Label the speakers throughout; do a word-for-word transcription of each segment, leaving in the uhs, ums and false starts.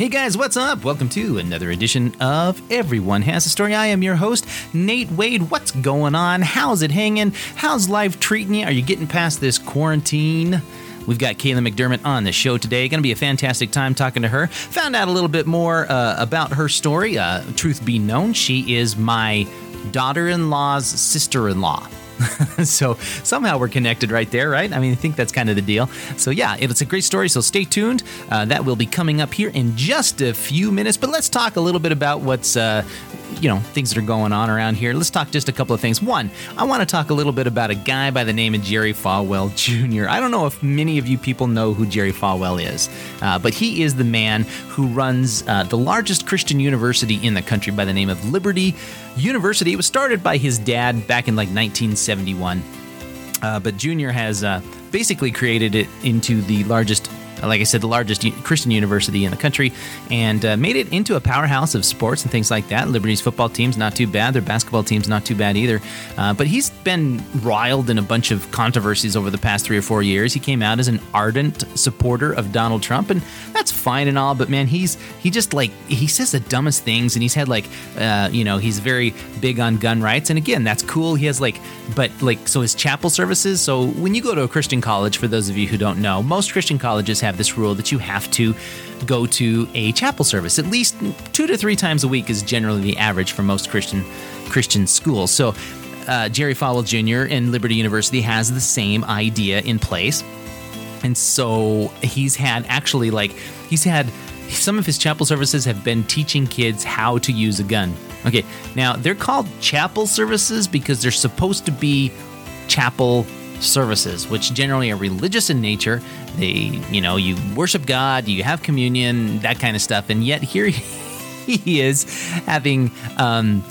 Speaker 1: Hey guys, what's up? Welcome to another edition of Everyone Has a Story. I am your host, Nate Wade. What's going on? How's it hanging? How's life treating you? Are you getting past this quarantine? We've got Kayla McDermott on the show today. Going to be a fantastic time talking to her. Found out a little bit more uh, about her story. Uh, truth be known, she is my daughter-in-law's sister-in-law. So somehow we're connected right there, right? I mean, I think that's kind of the deal. So yeah, it's a great story, so stay tuned. Uh, that will be coming up here in just a few minutes. But let's talk a little bit about what's, uh, you know, things that are going on around here. Let's talk just a couple of things. One, I want to talk a little bit about a guy by the name of Jerry Falwell Junior I don't know if many of you people know who Jerry Falwell is, uh, but he is the man who runs uh, the largest Christian university in the country by the name of Liberty University. It was started by his dad back in like nineteen seventy-one, uh, but Junior has uh, basically created it into the largest, like I said, the largest Christian university in the country, and uh, made it into a powerhouse of sports and things like that. Liberty's football team's not too bad. Their basketball team's not too bad either. Uh, but he's been riled in a bunch of controversies over the past three or four years. He came out as an ardent supporter of Donald Trump, and that's fine and all, but man, he's he just like, he says the dumbest things, and he's had like, uh, you know, he's very big on gun rights, and again, that's cool. He has like, but like, so his chapel services, so when you go to a Christian college, for those of you who don't know, most Christian colleges have this rule that you have to go to a chapel service. At least two to three times a week is generally the average for most Christian Christian schools. So uh, Jerry Falwell Junior in Liberty University has the same idea in place. And so he's had actually like, he's had some of his chapel services have been teaching kids how to use a gun. Okay, now they're called chapel services because they're supposed to be chapel services, which generally are religious in nature. They, you know, you worship God, you have communion, that kind of stuff. And yet here he is having um,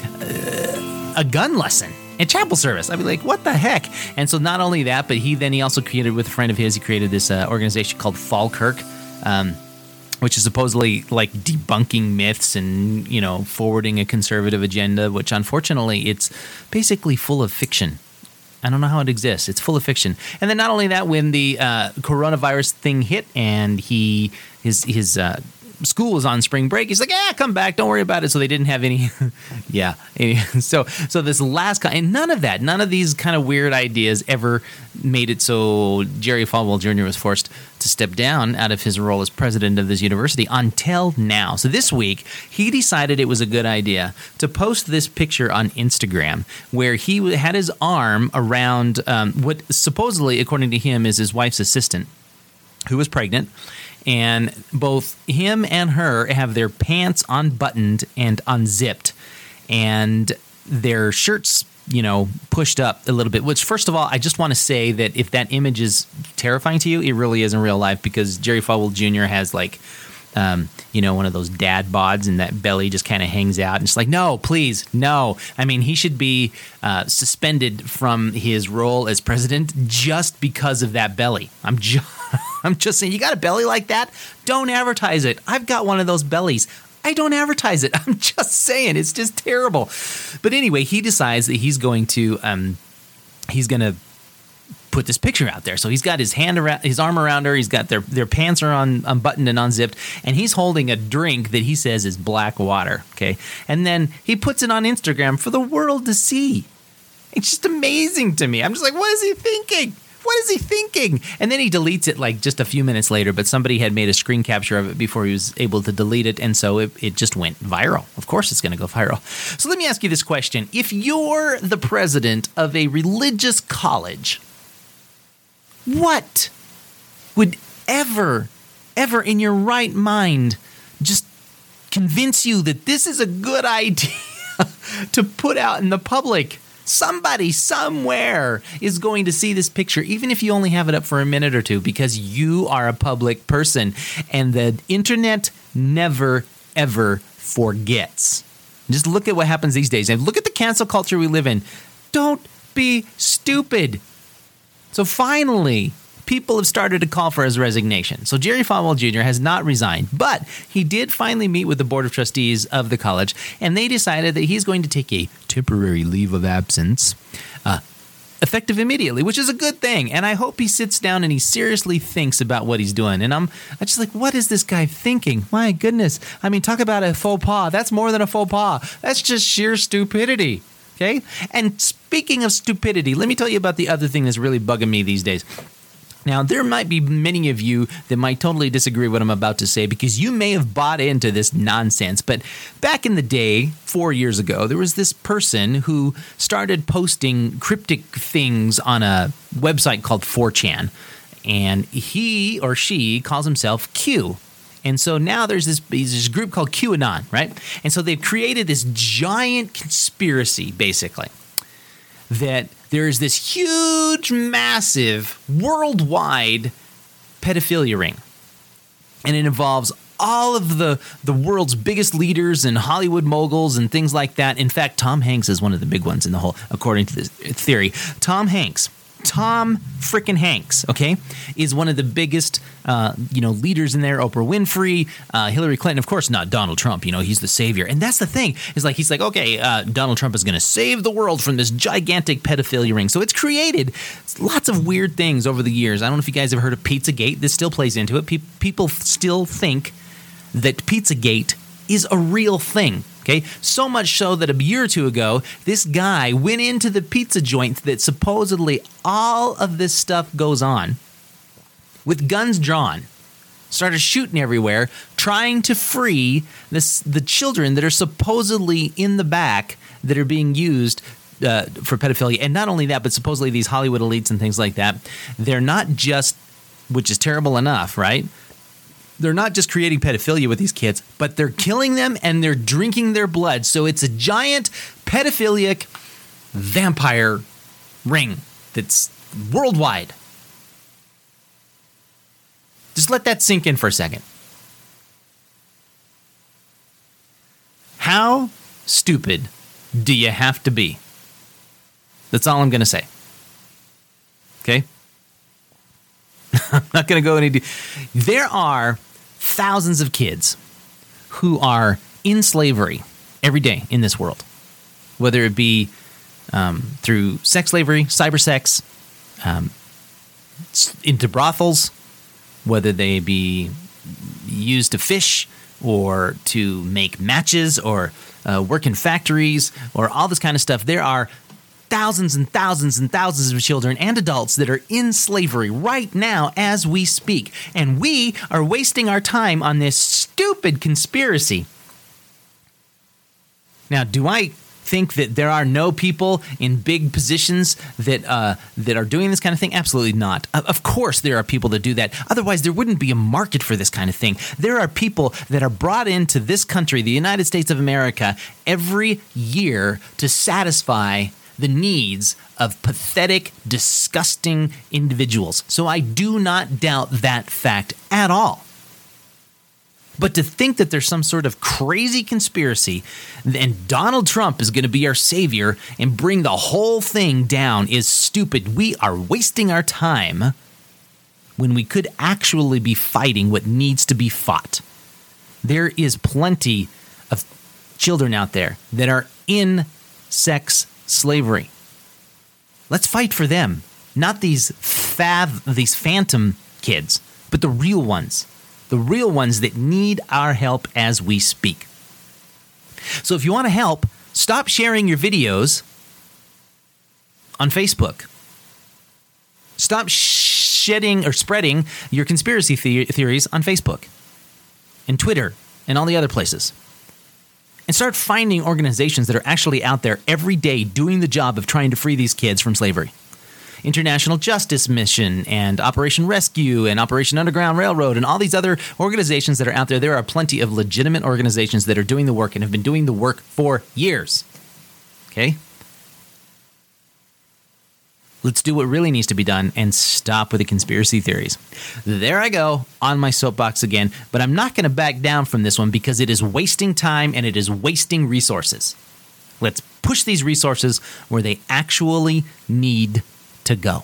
Speaker 1: a gun lesson at chapel service. I mean, like, what the heck? And so not only that, but he then he also created with a friend of his, he created this uh, organization called Falkirk, um, which is supposedly like debunking myths and, you know, forwarding a conservative agenda, which unfortunately it's basically full of fiction. I don't know how it exists. It's full of fiction. And then not only that, when the uh, coronavirus thing hit and he his his uh, school was on spring break, he's like, "Yeah, come back. Don't worry about it." So they didn't have any. yeah. So so this last guy, and none of that, none of these kind of weird ideas ever made it so Jerry Falwell Junior was forced to step down out of his role as president of this university until now. So this week, he decided it was a good idea to post this picture on Instagram where he had his arm around um, what supposedly, according to him, is his wife's assistant, who was pregnant. And both him and her have their pants unbuttoned and unzipped, and their shirts, you know, pushed up a little bit, which, first of all, I just want to say that if that image is terrifying to you, it really is in real life, because Jerry Falwell Junior has like, um, you know, one of those dad bods, and that belly just kind of hangs out. And it's like, no, please, no. I mean, he should be uh, suspended from his role as president just because of that belly. I'm just, I'm just saying, you got a belly like that? Don't advertise it. I've got one of those bellies. I don't advertise it. I'm just saying, it's just terrible. But anyway, he decides that he's going to, um, he's going to put this picture out there. So he's got his hand around, his arm around her. He's got their their pants are on unbuttoned and unzipped, and he's holding a drink that he says is black water. Okay, and then he puts it on Instagram for the world to see. It's just amazing to me. I'm just like, what is he thinking? What is he thinking? And then he deletes it like just a few minutes later, but somebody had made a screen capture of it before he was able to delete it, and so it, it just went viral. Of course it's going to go viral. So let me ask you this question. If you're the president of a religious college, what would ever, ever in your right mind just convince you that this is a good idea to put out in the public? Somebody somewhere is going to see this picture, even if you only have it up for a minute or two, because you are a public person, and the internet never, ever forgets. Just look at what happens these days, and look at the cancel culture we live in. Don't be stupid. So finally, people have started to call for his resignation. So Jerry Falwell Junior has not resigned, but he did finally meet with the board of trustees of the college, and they decided that he's going to take a temporary leave of absence uh, effective immediately, which is a good thing. And I hope he sits down and he seriously thinks about what he's doing. And I'm, I'm just like, what is this guy thinking? My goodness. I mean, talk about a faux pas. That's more than a faux pas. That's just sheer stupidity. Okay? And speaking of stupidity, let me tell you about the other thing that's really bugging me these days. Now, there might be many of you that might totally disagree with what I'm about to say because you may have bought into this nonsense. But back in the day, four years ago, there was this person who started posting cryptic things on a website called four chan. And he or she calls himself Q. And so now there's this, there's this group called QAnon, right? And so they've created this giant conspiracy, basically, that there is this huge, massive, worldwide pedophilia ring. And it involves all of the, the world's biggest leaders and Hollywood moguls and things like that. In fact, Tom Hanks is one of the big ones in the whole, according to this theory. Tom Hanks. Tom frickin' Hanks, okay, is one of the biggest, uh, you know, leaders in there. Oprah Winfrey, uh, Hillary Clinton, of course, not Donald Trump. You know, he's the savior, and that's the thing. Is like he's like, okay, uh, Donald Trump is going to save the world from this gigantic pedophilia ring. So it's created lots of weird things over the years. I don't know if you guys have heard of Pizzagate. This still plays into it. Pe- people still think that Pizzagate is a real thing. Okay, so much so that a year or two ago, this guy went into the pizza joint that supposedly all of this stuff goes on with guns drawn, started shooting everywhere, trying to free this, the children that are supposedly in the back that are being used uh, for pedophilia. And not only that, but supposedly these Hollywood elites and things like that, they're not just, which is terrible enough, right? They're not just creating pedophilia with these kids, but they're killing them and they're drinking their blood. So it's a giant pedophilic vampire ring that's worldwide. Just let that sink in for a second. How stupid do you have to be? That's all I'm going to say. Okay? I'm not going to go any deep. There are thousands of kids who are in slavery every day in this world, whether it be um, through sex slavery, cyber sex, um, into brothels, whether they be used to fish or to make matches or uh, work in factories or all this kind of stuff. There are thousands and thousands and thousands of children and adults that are in slavery right now as we speak. And we are wasting our time on this stupid conspiracy. Now, do I think that there are no people in big positions that uh, that are doing this kind of thing? Absolutely not. Of course there are people that do that. Otherwise, there wouldn't be a market for this kind of thing. There are people that are brought into this country, the United States of America, every year to satisfy the needs of pathetic, disgusting individuals. So I do not doubt that fact at all. But to think that there's some sort of crazy conspiracy and Donald Trump is going to be our savior and bring the whole thing down is stupid. We are wasting our time when we could actually be fighting what needs to be fought. There is plenty of children out there that are in sex slavery. Let's fight for them, not these fav, these phantom kids, but the real ones, the real ones that need our help as we speak. So if you want to help, stop sharing your videos on Facebook. Stop shedding or spreading your conspiracy the- theories on Facebook and Twitter and all the other places. And start finding organizations that are actually out there every day doing the job of trying to free these kids from slavery. International Justice Mission and Operation Rescue and Operation Underground Railroad and all these other organizations that are out there. There are plenty of legitimate organizations that are doing the work and have been doing the work for years. Okay? Let's do what really needs to be done and stop with the conspiracy theories. There I go on my soapbox again, but I'm not going to back down from this one because it is wasting time and it is wasting resources. Let's push these resources where they actually need to go.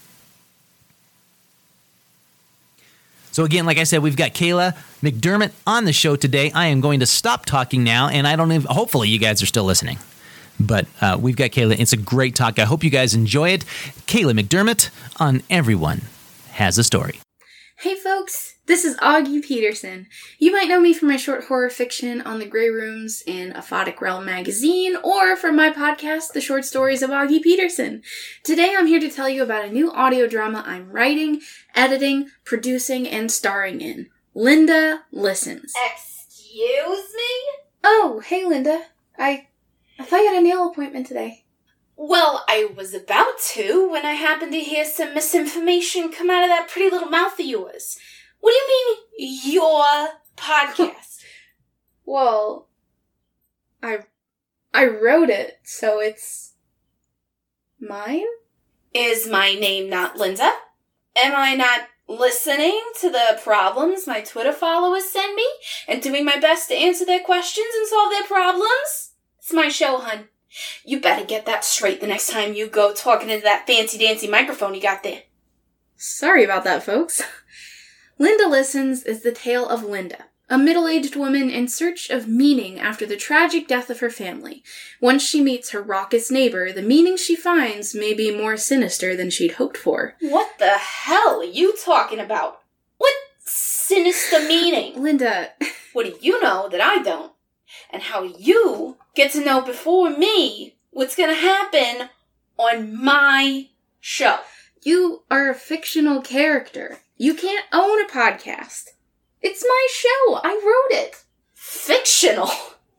Speaker 1: So again, like I said, we've got Kayla McDermott on the show today. I am going to stop talking now, and I don't even, hopefully you guys are still listening. But uh, we've got Kayla. It's a great talk. I hope you guys enjoy it. Kayla McDermott on Everyone Has a Story.
Speaker 2: Hey folks, this is Augie Peterson. You might know me from my short horror fiction On the Grey Rooms in Aphotic Realm magazine, or from my podcast, The Short Stories of Augie Peterson. Today I'm here to tell you about a new audio drama I'm writing, editing, producing, and starring in. Linda Listens.
Speaker 3: Excuse me?
Speaker 2: Oh, hey Linda. I, I thought you had a nail appointment today.
Speaker 3: Well, I was about to when I happened to hear some misinformation come out of that pretty little mouth of yours. What do you mean, your podcast?
Speaker 2: Well, I, I wrote it, so it's mine?
Speaker 3: Is my name not Linda? Am I not listening to the problems my Twitter followers send me and doing my best to answer their questions and solve their problems? It's my show, hun. You better get that straight the next time you go talking into that fancy-dancy microphone you got there.
Speaker 2: Sorry about that, folks. Linda Listens is the tale of Linda, a middle-aged woman in search of meaning after the tragic death of her family. Once she meets her raucous neighbor, the meaning she finds may be more sinister than she'd hoped for.
Speaker 3: What the hell are you talking about? What sinister meaning?
Speaker 2: Linda...
Speaker 3: What do you know that I don't? And how you get to know before me what's gonna happen on my show.
Speaker 2: You are a fictional character. You can't own a podcast. It's my show. I wrote it.
Speaker 3: Fictional?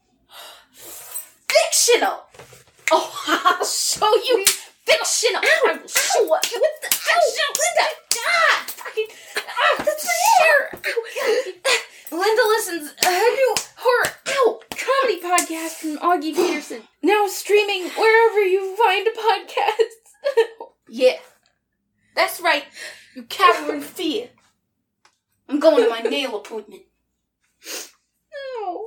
Speaker 3: Fictional? Oh, I'll show you fictional.
Speaker 2: Ow,
Speaker 3: I will show you. What the fictional? Linda! God! Ah, that's
Speaker 2: Sure.
Speaker 3: Ow.
Speaker 2: Linda Listens, a new horror ow, comedy podcast from Augie Peterson. Now streaming wherever you find podcasts.
Speaker 3: Yeah, that's right. You cower in fear. I'm going to my nail appointment.
Speaker 2: No.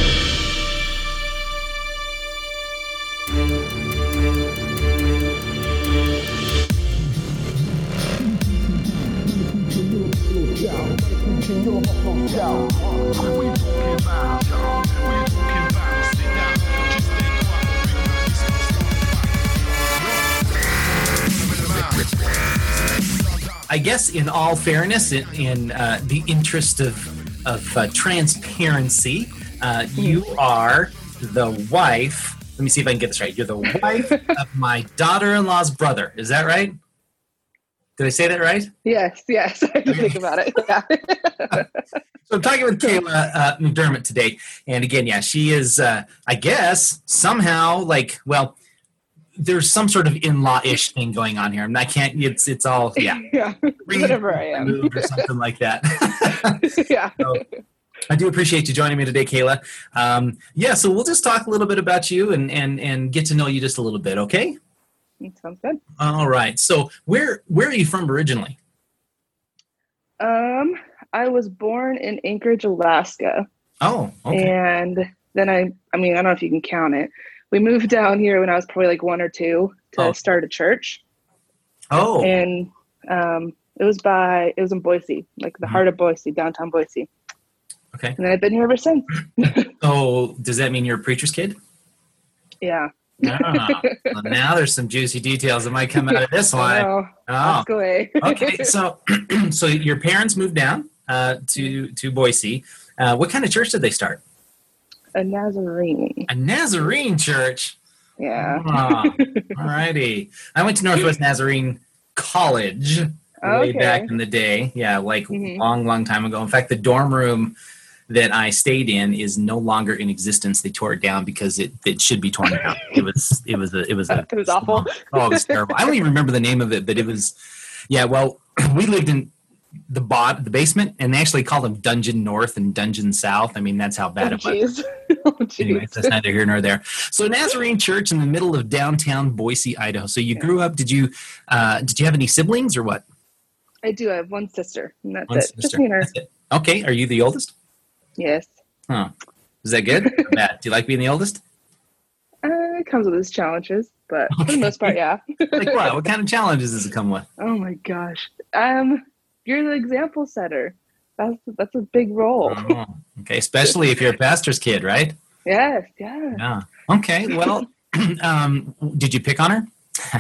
Speaker 1: I guess, in all fairness, in, in uh, the interest of of uh, transparency, uh, you are the wife. Let me see if I can get this right. You're the wife of my daughter-in-law's brother. Is that right? Did I say that right?
Speaker 4: Yes, yes. I had to think about it. Yeah.
Speaker 1: So I'm talking with Kayla uh, McDermott today. And again, yeah, she is, uh, I guess, somehow, like, well, there's some sort of in-law-ish thing going on here. I, mean, I can't, it's it's all, yeah.
Speaker 4: Yeah, whatever I am.
Speaker 1: Or something like that.
Speaker 4: Yeah.
Speaker 1: So, I do appreciate you joining me today, Kayla. Um, yeah, so we'll just talk a little bit about you and, and, and get to know you just a little bit, okay?
Speaker 4: Sounds good.
Speaker 1: All right. So where where are you from originally?
Speaker 4: Um, I was born in Anchorage, Alaska.
Speaker 1: Oh, okay.
Speaker 4: And then I, I mean, I don't know if you can count it. We moved down here when I was probably like one or two to
Speaker 1: Oh.
Speaker 4: start a church.
Speaker 1: Oh,
Speaker 4: And um, it was by, it was in Boise, like the
Speaker 1: Mhm.
Speaker 4: heart of Boise, downtown Boise.
Speaker 1: okay.
Speaker 4: And then I've been here ever since.
Speaker 1: So does that mean you're a preacher's kid?
Speaker 4: Yeah.
Speaker 1: Ah, well, now there's some juicy details that might come out of this
Speaker 4: I
Speaker 1: one.
Speaker 4: know.
Speaker 1: Oh,
Speaker 4: Ask away.
Speaker 1: okay. So, so your parents moved down uh, to to Boise. Uh, what kind of church did they start?
Speaker 4: A Nazarene.
Speaker 1: A Nazarene church.
Speaker 4: Yeah.
Speaker 1: Ah, all righty. I went to Northwest Nazarene College way
Speaker 4: Okay.
Speaker 1: back in the day. Yeah, like
Speaker 4: Mhm.
Speaker 1: long, long time ago. In fact, the dorm room that I stayed in is no longer in existence. They tore it down because it, it should be torn down. It was it was a it was a
Speaker 4: It was awful.
Speaker 1: Oh, it was terrible. I don't even remember the name of it, but it was yeah. Well, we lived in the bot the basement, and they actually called them Dungeon North and Dungeon South. I mean, that's how bad
Speaker 4: Oh,
Speaker 1: it was.
Speaker 4: jeez. Oh, jeez.
Speaker 1: Anyways, that's neither here nor there. So Nazarene Church in the middle of downtown Boise, Idaho. So you grew up. Did you uh, did you have any siblings or what?
Speaker 4: I do. I have one sister, and that's
Speaker 1: One
Speaker 4: it. Just
Speaker 1: sister.
Speaker 4: me and her.
Speaker 1: That's it. Okay. Are you the oldest?
Speaker 4: Yes.
Speaker 1: Huh. Is that good or bad? Do you like being the oldest?
Speaker 4: Uh, it comes with its challenges, but for
Speaker 1: Okay.
Speaker 4: the most part, yeah.
Speaker 1: Like what? What kind of challenges does it come with?
Speaker 4: Oh my gosh. Um, you're the example setter. That's that's a big role.
Speaker 1: Oh, okay. Especially if you're a pastor's kid, right?
Speaker 4: Yes. Yeah.
Speaker 1: Yeah. Okay. Well, um, did you pick on her?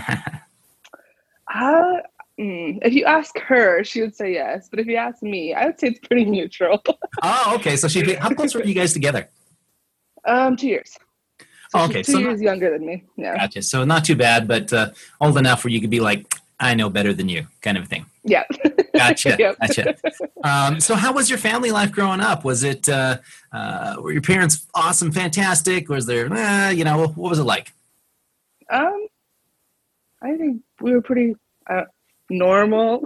Speaker 4: Uh, mm, if you ask her, she would say yes. But if you ask me, I would say it's pretty neutral.
Speaker 1: Oh, okay. So she. How close were you guys together?
Speaker 4: um, two years. So
Speaker 1: Oh, okay,
Speaker 4: she's two
Speaker 1: so
Speaker 4: years
Speaker 1: not-
Speaker 4: younger than me. Yeah.
Speaker 1: Gotcha. So not too bad, but uh, old enough where you could be like, I know better than you, kind of thing.
Speaker 4: Yeah.
Speaker 1: Gotcha.
Speaker 4: Yep.
Speaker 1: Gotcha. Um, so how was your family life growing up? Was it, uh, uh, were your parents awesome, fantastic? Was there, uh, you know, what was it like?
Speaker 4: Um, I think we were pretty uh, normal.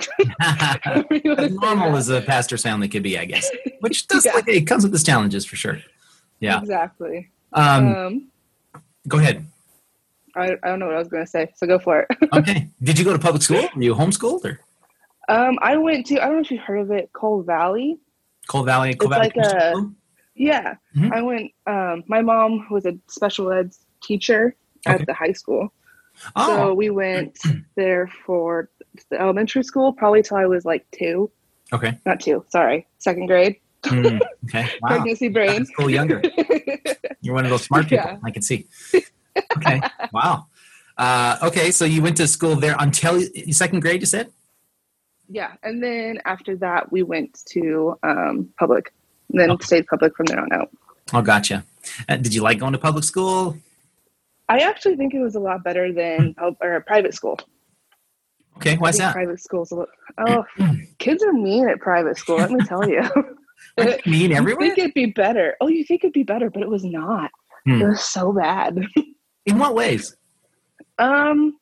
Speaker 1: As normal as a pastor's family could be, I guess. Which does,
Speaker 4: Yeah.
Speaker 1: like, it comes with its challenges for sure. Yeah.
Speaker 4: Exactly.
Speaker 1: Um,
Speaker 4: Um,
Speaker 1: go ahead.
Speaker 4: I, I don't know what I was going to say, so go for it.
Speaker 1: Okay. Did you go to public school? Were you homeschooled or
Speaker 4: um, I went to, I don't know if you've heard of it, Cole Valley.
Speaker 1: Cold Valley? Cold
Speaker 4: It's
Speaker 1: Valley
Speaker 4: like
Speaker 1: Christian
Speaker 4: a-
Speaker 1: School?
Speaker 4: Yeah.
Speaker 1: Mhm.
Speaker 4: I went, um, my mom was a special ed teacher at
Speaker 1: Okay.
Speaker 4: the high school.
Speaker 1: Oh,
Speaker 4: So we went there for the elementary school, probably till I was like two.
Speaker 1: okay.
Speaker 4: Not two, sorry, second grade.
Speaker 1: Hmm, okay. Wow.
Speaker 4: Pregnancy brain.
Speaker 1: That's cool, younger. You're one of those smart people.
Speaker 4: Yeah.
Speaker 1: I can see. Okay. Wow. Uh, okay. So you went to school there until second grade, you said?
Speaker 4: Yeah, and then after that, we went to um, public, and then
Speaker 1: Okay.
Speaker 4: stayed public from there on out.
Speaker 1: Oh, gotcha. Uh, did you like going to public school?
Speaker 4: I actually think it was a lot better than pub- or private school.
Speaker 1: Okay.
Speaker 4: I
Speaker 1: Why's
Speaker 4: think
Speaker 1: that?
Speaker 4: private schools a little. Oh, kids are mean at private school. Let me tell you.
Speaker 1: Aren't they mean
Speaker 4: You
Speaker 1: everywhere?
Speaker 4: think it'd be better? Oh, you think it'd be better, but it was not.
Speaker 1: Hmm.
Speaker 4: It was so bad.
Speaker 1: In what ways?
Speaker 4: Um,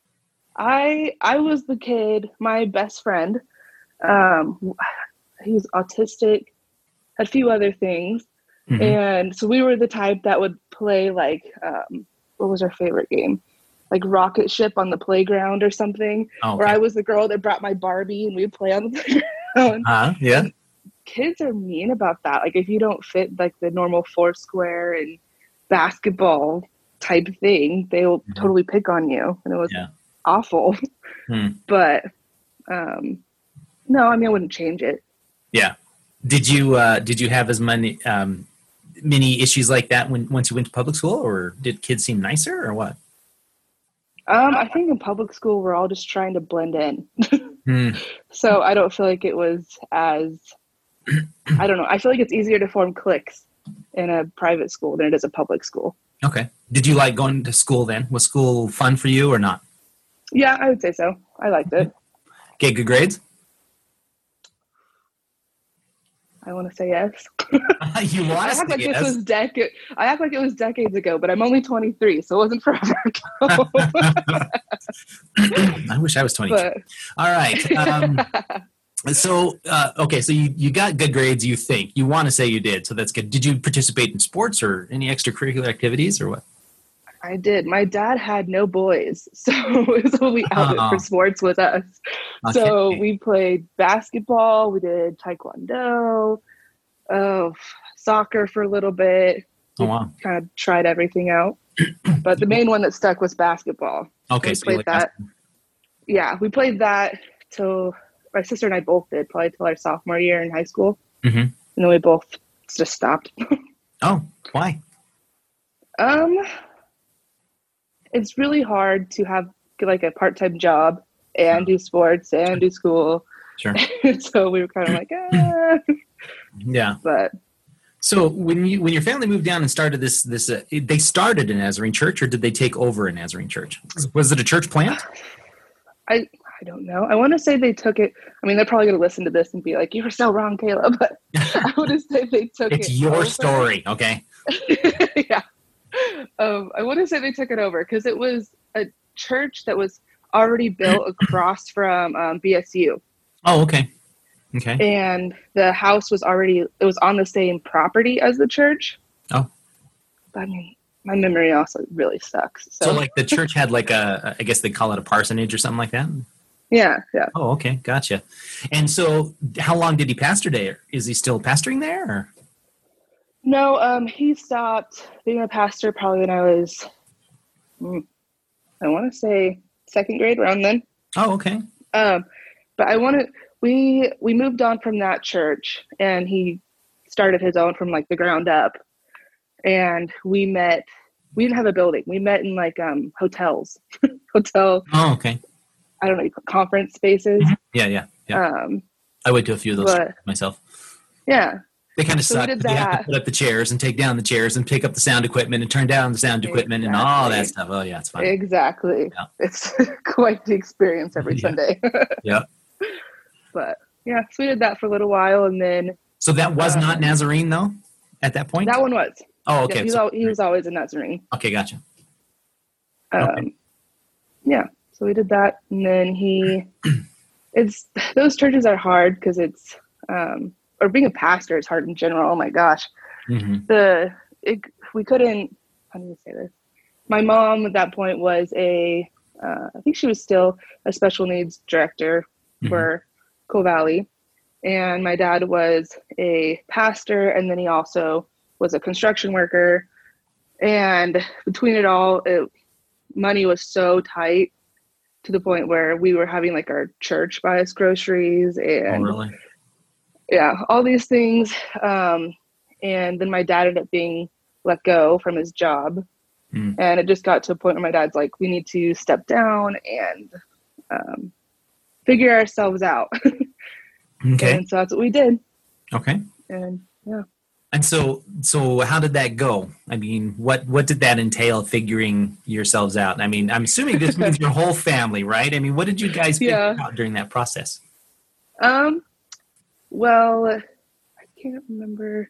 Speaker 4: I I was the kid. My best friend, um, he was autistic, had a few other things,
Speaker 1: Mhm.
Speaker 4: and so we were the type that would play like, um, what was our favorite game? Like rocket ship on the playground or something.
Speaker 1: Oh,
Speaker 4: Or
Speaker 1: okay.
Speaker 4: I was the girl that brought my Barbie and we'd play on the playground.
Speaker 1: Uh, yeah.
Speaker 4: Kids are mean about that. Like if you don't fit like the normal four square and basketball type thing, they'll
Speaker 1: Mhm.
Speaker 4: totally pick on you. And it was
Speaker 1: Yeah.
Speaker 4: awful.
Speaker 1: Hmm.
Speaker 4: But um no, I mean I wouldn't change it.
Speaker 1: Yeah. Did you uh, did you have as many um, many issues like that when once you went to public school, or did kids seem nicer, or what?
Speaker 4: Um I think in public school we're all just trying to blend in.
Speaker 1: Hmm.
Speaker 4: So I don't feel like it was as I don't know. I feel like it's easier to form cliques in a private school than it is a public school.
Speaker 1: Okay. Did you like going to school then? Was school fun for you or not?
Speaker 4: Yeah, I would say so. I liked it.
Speaker 1: Get good grades?
Speaker 4: I want to say yes.
Speaker 1: You want
Speaker 4: I
Speaker 1: us
Speaker 4: act
Speaker 1: to
Speaker 4: like this
Speaker 1: guess?
Speaker 4: was decade. I act like it was decades ago, but I'm only twenty-three, so it wasn't forever ago.
Speaker 1: I wish I was twenty-two.
Speaker 4: but
Speaker 1: All right. Um, so, uh, okay, so you, you got good grades, you think. You want to say you did, so that's good. Did you participate in sports or any extracurricular activities or what?
Speaker 4: I did. My dad had no boys, so his only outlet
Speaker 1: Oh.
Speaker 4: for sports was us. So
Speaker 1: Okay.
Speaker 4: we played basketball, we did taekwondo, oh, soccer for a little bit.
Speaker 1: Oh, wow.
Speaker 4: Kind of tried everything out, but the main one that stuck was basketball.
Speaker 1: Okay,
Speaker 4: we
Speaker 1: so you
Speaker 4: played
Speaker 1: like
Speaker 4: that.
Speaker 1: basketball.
Speaker 4: Yeah, we played that till my sister and I both did, probably till our sophomore year in high school,
Speaker 1: Mhm.
Speaker 4: and then we both just stopped.
Speaker 1: Oh, why?
Speaker 4: Um, it's really hard to have like a part-time job and do sports and do school.
Speaker 1: Sure.
Speaker 4: So we were kind of like, ah.
Speaker 1: Yeah.
Speaker 4: But
Speaker 1: So when you when your family moved down and started this this uh, they started a Nazarene church, or did they take over a Nazarene church? Was it a church plant?
Speaker 4: I I don't know. I want to say they took it. I mean, they're probably going to listen to this and be like, "You were so wrong, Kayla." But I want to say they took
Speaker 1: It's
Speaker 4: it.
Speaker 1: your
Speaker 4: over.
Speaker 1: story, okay?
Speaker 4: Yeah. Um, I want to say they took it over because it was a church that was already built across from um, B S U.
Speaker 1: Oh, okay. Okay.
Speaker 4: And the house was already, it was on the same property as the church.
Speaker 1: Oh.
Speaker 4: I mean, my memory also really sucks. So,
Speaker 1: So like the church had like a, I guess they call it a parsonage or something like that?
Speaker 4: yeah, yeah.
Speaker 1: Oh, okay. Gotcha. And so how long did he pastor there? Is he still pastoring there? Or?
Speaker 4: No, um, he stopped being a pastor probably when I was, mm, I want to say second grade, around then.
Speaker 1: Oh, okay.
Speaker 4: Um, but I want to, we, we moved on from that church and he started his own from like the ground up. And we met we didn't have a building. We met in like um, hotels, hotel.
Speaker 1: Oh, okay.
Speaker 4: I don't know, conference spaces.
Speaker 1: Yeah, yeah, yeah.
Speaker 4: Um,
Speaker 1: I went to a few of those
Speaker 4: but,
Speaker 1: myself.
Speaker 4: Yeah.
Speaker 1: They kind of
Speaker 4: So we
Speaker 1: suck.
Speaker 4: did
Speaker 1: You have to
Speaker 4: that.
Speaker 1: put up the chairs and take down the chairs and pick up the sound equipment and turn down the sound equipment and all that stuff. Oh, yeah, it's fun.
Speaker 4: Exactly.
Speaker 1: Yeah.
Speaker 4: It's quite the experience every
Speaker 1: Yeah.
Speaker 4: Sunday.
Speaker 1: Yeah.
Speaker 4: But yeah, so we did that for a little while, and then
Speaker 1: So that was
Speaker 4: Um,
Speaker 1: not Nazarene, though, at that point?
Speaker 4: that one was.
Speaker 1: Oh,
Speaker 4: Yeah,
Speaker 1: okay.
Speaker 4: he, was
Speaker 1: So-
Speaker 4: al- he was always a Nazarene.
Speaker 1: okay, gotcha.
Speaker 4: Um,
Speaker 1: Okay.
Speaker 4: Yeah, so we did that, and then he. It's those churches are hard because it's, um, or being a pastor is hard in general. Oh my gosh,
Speaker 1: hmm
Speaker 4: the it, we couldn't. How do you say this? My mom at that point was a. Uh, I think she was still a special needs director
Speaker 1: Mhm.
Speaker 4: for Co Valley, and my dad was a pastor, and then he also was a construction worker. And between it all, it, money was so tight to the point where we were having like our church buy us groceries
Speaker 1: Oh,
Speaker 4: and
Speaker 1: really?
Speaker 4: yeah, all these things. Um, and then my dad ended up being let go from his job.
Speaker 1: Mm.
Speaker 4: And it just got to a point where my dad's like, we need to step down and um, figure ourselves out.
Speaker 1: Okay.
Speaker 4: And so that's what we did.
Speaker 1: Okay.
Speaker 4: And yeah.
Speaker 1: And so, so how did that go? I mean, what what did that entail? Figuring yourselves out. I mean, I'm assuming this means your whole family, right? I mean, what did you guys figure
Speaker 4: Yeah.
Speaker 1: out during that process?
Speaker 4: Um, well, I can't remember.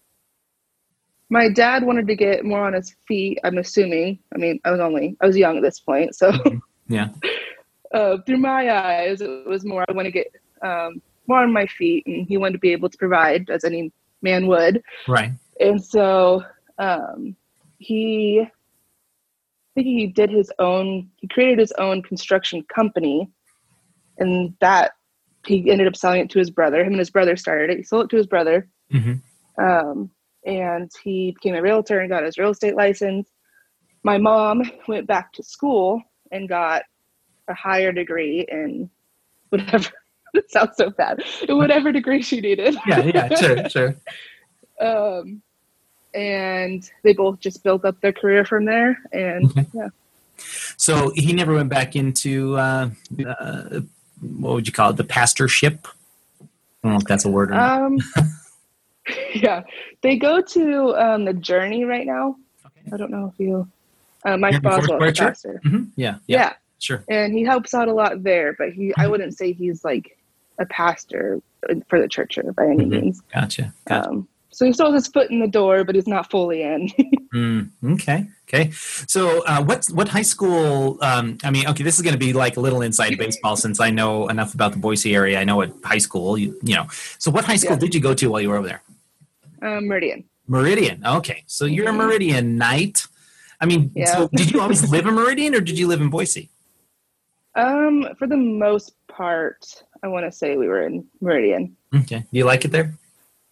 Speaker 4: My dad wanted to get more on his feet, I'm assuming. I mean, I was only, I was young at this point. So
Speaker 1: Yeah.
Speaker 4: uh, through my eyes, it was more, I want to get um, more on my feet, and he wanted to be able to provide as any man would.
Speaker 1: Right.
Speaker 4: And so um, he, I think he did his own, he created his own construction company, and that he ended up selling it to his brother. Him and his brother started it. He sold it to his brother.
Speaker 1: hmm
Speaker 4: Um, and he became a realtor and got his real estate license. My mom went back to school and got a higher degree in whatever, it sounds so bad, in whatever degree she needed.
Speaker 1: Yeah. Yeah. Sure. Sure.
Speaker 4: Um, and they both just built up their career from there. And
Speaker 1: Okay.
Speaker 4: yeah.
Speaker 1: So he never went back into uh, uh, what would you call it? The pastorship. I don't know if that's a word or not.
Speaker 4: Um, yeah, they go to um, the Journey right now.
Speaker 1: Okay.
Speaker 4: I don't know if you, uh, Mike
Speaker 1: Here before
Speaker 4: Boswell,
Speaker 1: Square
Speaker 4: the
Speaker 1: Church?
Speaker 4: pastor.
Speaker 1: Mhm. Yeah,
Speaker 4: Yeah.
Speaker 1: yeah. Sure.
Speaker 4: And he helps out a lot there, but he, I wouldn't say he's like a pastor for the church by any
Speaker 1: Mhm.
Speaker 4: means.
Speaker 1: Gotcha. Gotcha.
Speaker 4: Um, so he still has his foot in the door, but he's not fully in.
Speaker 1: Mm, okay. Okay. So, uh, what's what high school? Um, I mean, okay, this is going to be like a little inside baseball since I know enough about the Boise area. I know what high school, you, you know. So, what high school
Speaker 4: Yeah.
Speaker 1: did you go to while you were over there?
Speaker 4: um, Meridian.
Speaker 1: Meridian. Okay. So you're a
Speaker 4: Mhm.
Speaker 1: Meridian Knight. I mean,
Speaker 4: Yeah.
Speaker 1: so did you always live in Meridian or did you live in Boise?
Speaker 4: Um, for the most part, I want to say we were in Meridian.
Speaker 1: Okay. Do you like it there?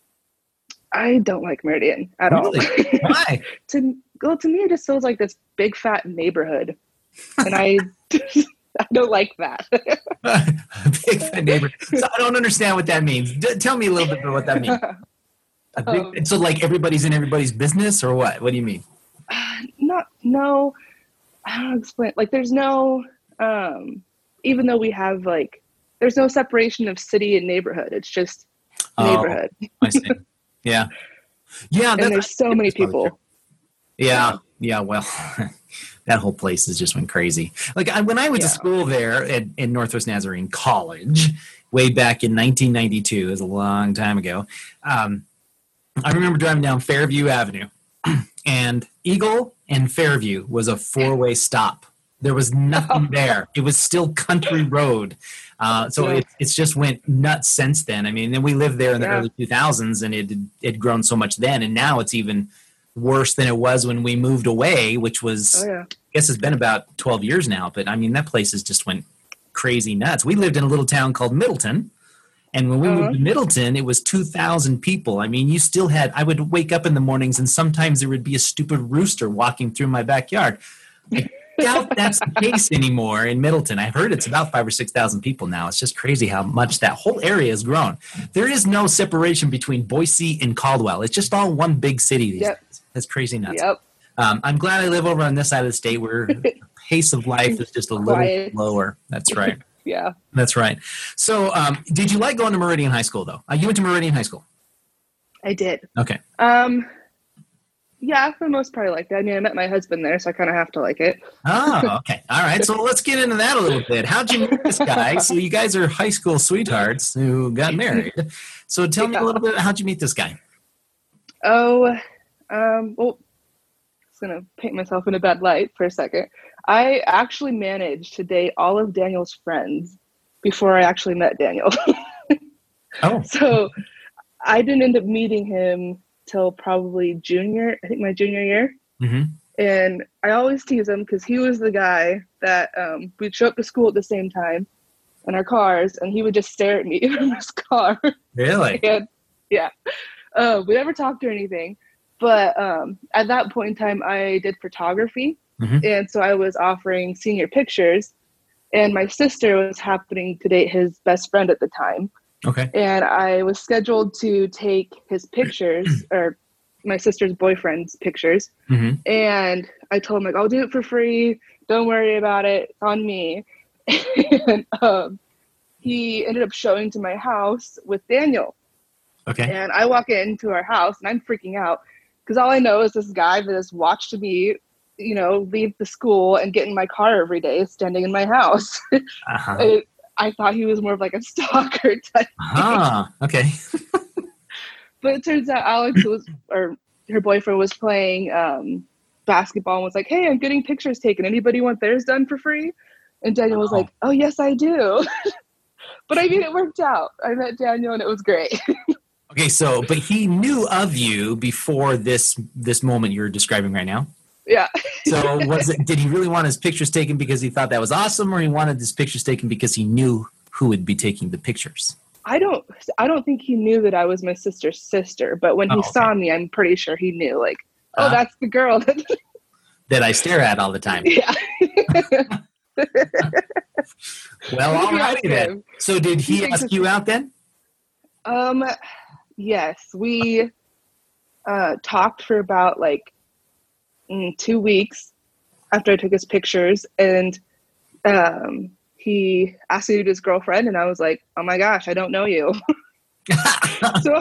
Speaker 4: I don't like Meridian at
Speaker 1: Really?
Speaker 4: all.
Speaker 1: Why?
Speaker 4: to well, to me, it just feels like this big fat neighborhood, and I, I don't like that.
Speaker 1: Big fat neighbor. So I don't understand what that means. D- tell me a little bit about what that means. A big,
Speaker 4: Um,
Speaker 1: so like everybody's in everybody's business or what? What do you mean?
Speaker 4: Not no, I don't know, explain. Like, there's no, um, even though we have like, there's no separation of city and neighborhood. It's just
Speaker 1: Oh,
Speaker 4: neighborhood,
Speaker 1: I see. Yeah. Yeah.
Speaker 4: and there's so many people.
Speaker 1: Yeah. Yeah. Well, that whole place has just went crazy. Like I, when I went to
Speaker 4: Yeah.
Speaker 1: school there at, in Northwest Nazarene College, way back in nineteen ninety-two, it was a long time ago. Um, I remember driving down Fairview Avenue, and Eagle and Fairview was a four-way stop. There was nothing there. It was still country road. Uh, so
Speaker 4: Yeah.
Speaker 1: it, it's just went nuts since then. I mean, then we lived there in the
Speaker 4: Yeah.
Speaker 1: early two thousands, and it had grown so much then, and now it's even worse than it was when we moved away, which was,
Speaker 4: Oh yeah,
Speaker 1: I guess it's been about twelve years now. But I mean, that place has just went crazy nuts. We lived in a little town called Middleton. And when we
Speaker 4: Uh-huh.
Speaker 1: moved to Middleton, it was two thousand people. I mean, you still had, I would wake up in the mornings and sometimes there would be a stupid rooster walking through my backyard. I doubt that's the case anymore in Middleton. I've heard it's about five or six thousand people now. It's just crazy how much that whole area has grown. There is no separation between Boise and Caldwell. It's just all one big city these
Speaker 4: Yep.
Speaker 1: days. That's crazy nuts.
Speaker 4: yep.
Speaker 1: Um, I'm glad I live over on this side of the state where the pace of life is just a little
Speaker 4: Quiet.
Speaker 1: lower. That's right.
Speaker 4: Yeah.
Speaker 1: That's right. So um, did you like going to Meridian High School, though? Uh, you went to Meridian High School.
Speaker 4: I did.
Speaker 1: Okay.
Speaker 4: Um, yeah, for the most part, I liked it. I mean, I met my husband there, so I kind of have to like it.
Speaker 1: Oh, okay. All right. So let's get into that a little bit. How'd you meet this guy? So you guys are high school sweethearts who got married. So tell me a little bit, how'd you meet this guy?
Speaker 4: Oh, um, well, I'm just going to paint myself in a bad light for a second. I actually managed to date all of Daniel's friends before I actually met Daniel.
Speaker 1: Oh.
Speaker 4: So I didn't end up meeting him till probably junior, I think my junior year.
Speaker 1: Mm-hmm.
Speaker 4: And I always tease him because he was the guy that um, we'd show up to school at the same time in our cars, and he would just stare at me from his car.
Speaker 1: Really?
Speaker 4: And yeah, uh, we never talked or anything. But um, at that point in time, I did photography.
Speaker 1: Mm-hmm.
Speaker 4: And so I was offering senior pictures, and my sister was happening to date his best friend at the time.
Speaker 1: Okay.
Speaker 4: And I was scheduled to take his pictures, or my sister's boyfriend's pictures.
Speaker 1: Mm-hmm.
Speaker 4: And I told him, like, I'll do it for free. Don't worry about it. It's on me. And um, he ended up showing to my house with Daniel.
Speaker 1: Okay.
Speaker 4: And I walk into our house, and I'm freaking out because all I know is this guy that has watched me, you know, leave the school and get in my car every day, standing in my house.
Speaker 1: Uh-huh.
Speaker 4: I, I thought he was more of like a stalker type.
Speaker 1: Ah, okay.
Speaker 4: But it turns out Alex was, or her boyfriend was playing um, basketball and was like, hey, I'm getting pictures taken. Anybody want theirs done for free? And Daniel was
Speaker 1: Oh.
Speaker 4: like, oh, yes, I do. But I mean, it worked out. I met Daniel and it was great.
Speaker 1: Okay, so, but he knew of you before this this moment you're describing right now?
Speaker 4: Yeah.
Speaker 1: So was it, did he really want his pictures taken because he thought that was awesome, or he wanted his pictures taken because he knew who would be taking the pictures?
Speaker 4: I don't I don't think he knew that I was my sister's sister, but when he
Speaker 1: Oh, okay.
Speaker 4: saw me, I'm pretty sure he knew, like, oh,
Speaker 1: Uh,
Speaker 4: that's the girl. That
Speaker 1: That I stare at all the time.
Speaker 4: yeah.
Speaker 1: Well, all
Speaker 4: Maybe
Speaker 1: righty
Speaker 4: ask
Speaker 1: then.
Speaker 4: him.
Speaker 1: So did he
Speaker 4: He thinks
Speaker 1: ask you out then?
Speaker 4: Um, yes, we uh, talked for about like mm, two weeks after I took his pictures, and um, he asked me to be his girlfriend, and I was like, oh my gosh, I don't know you. So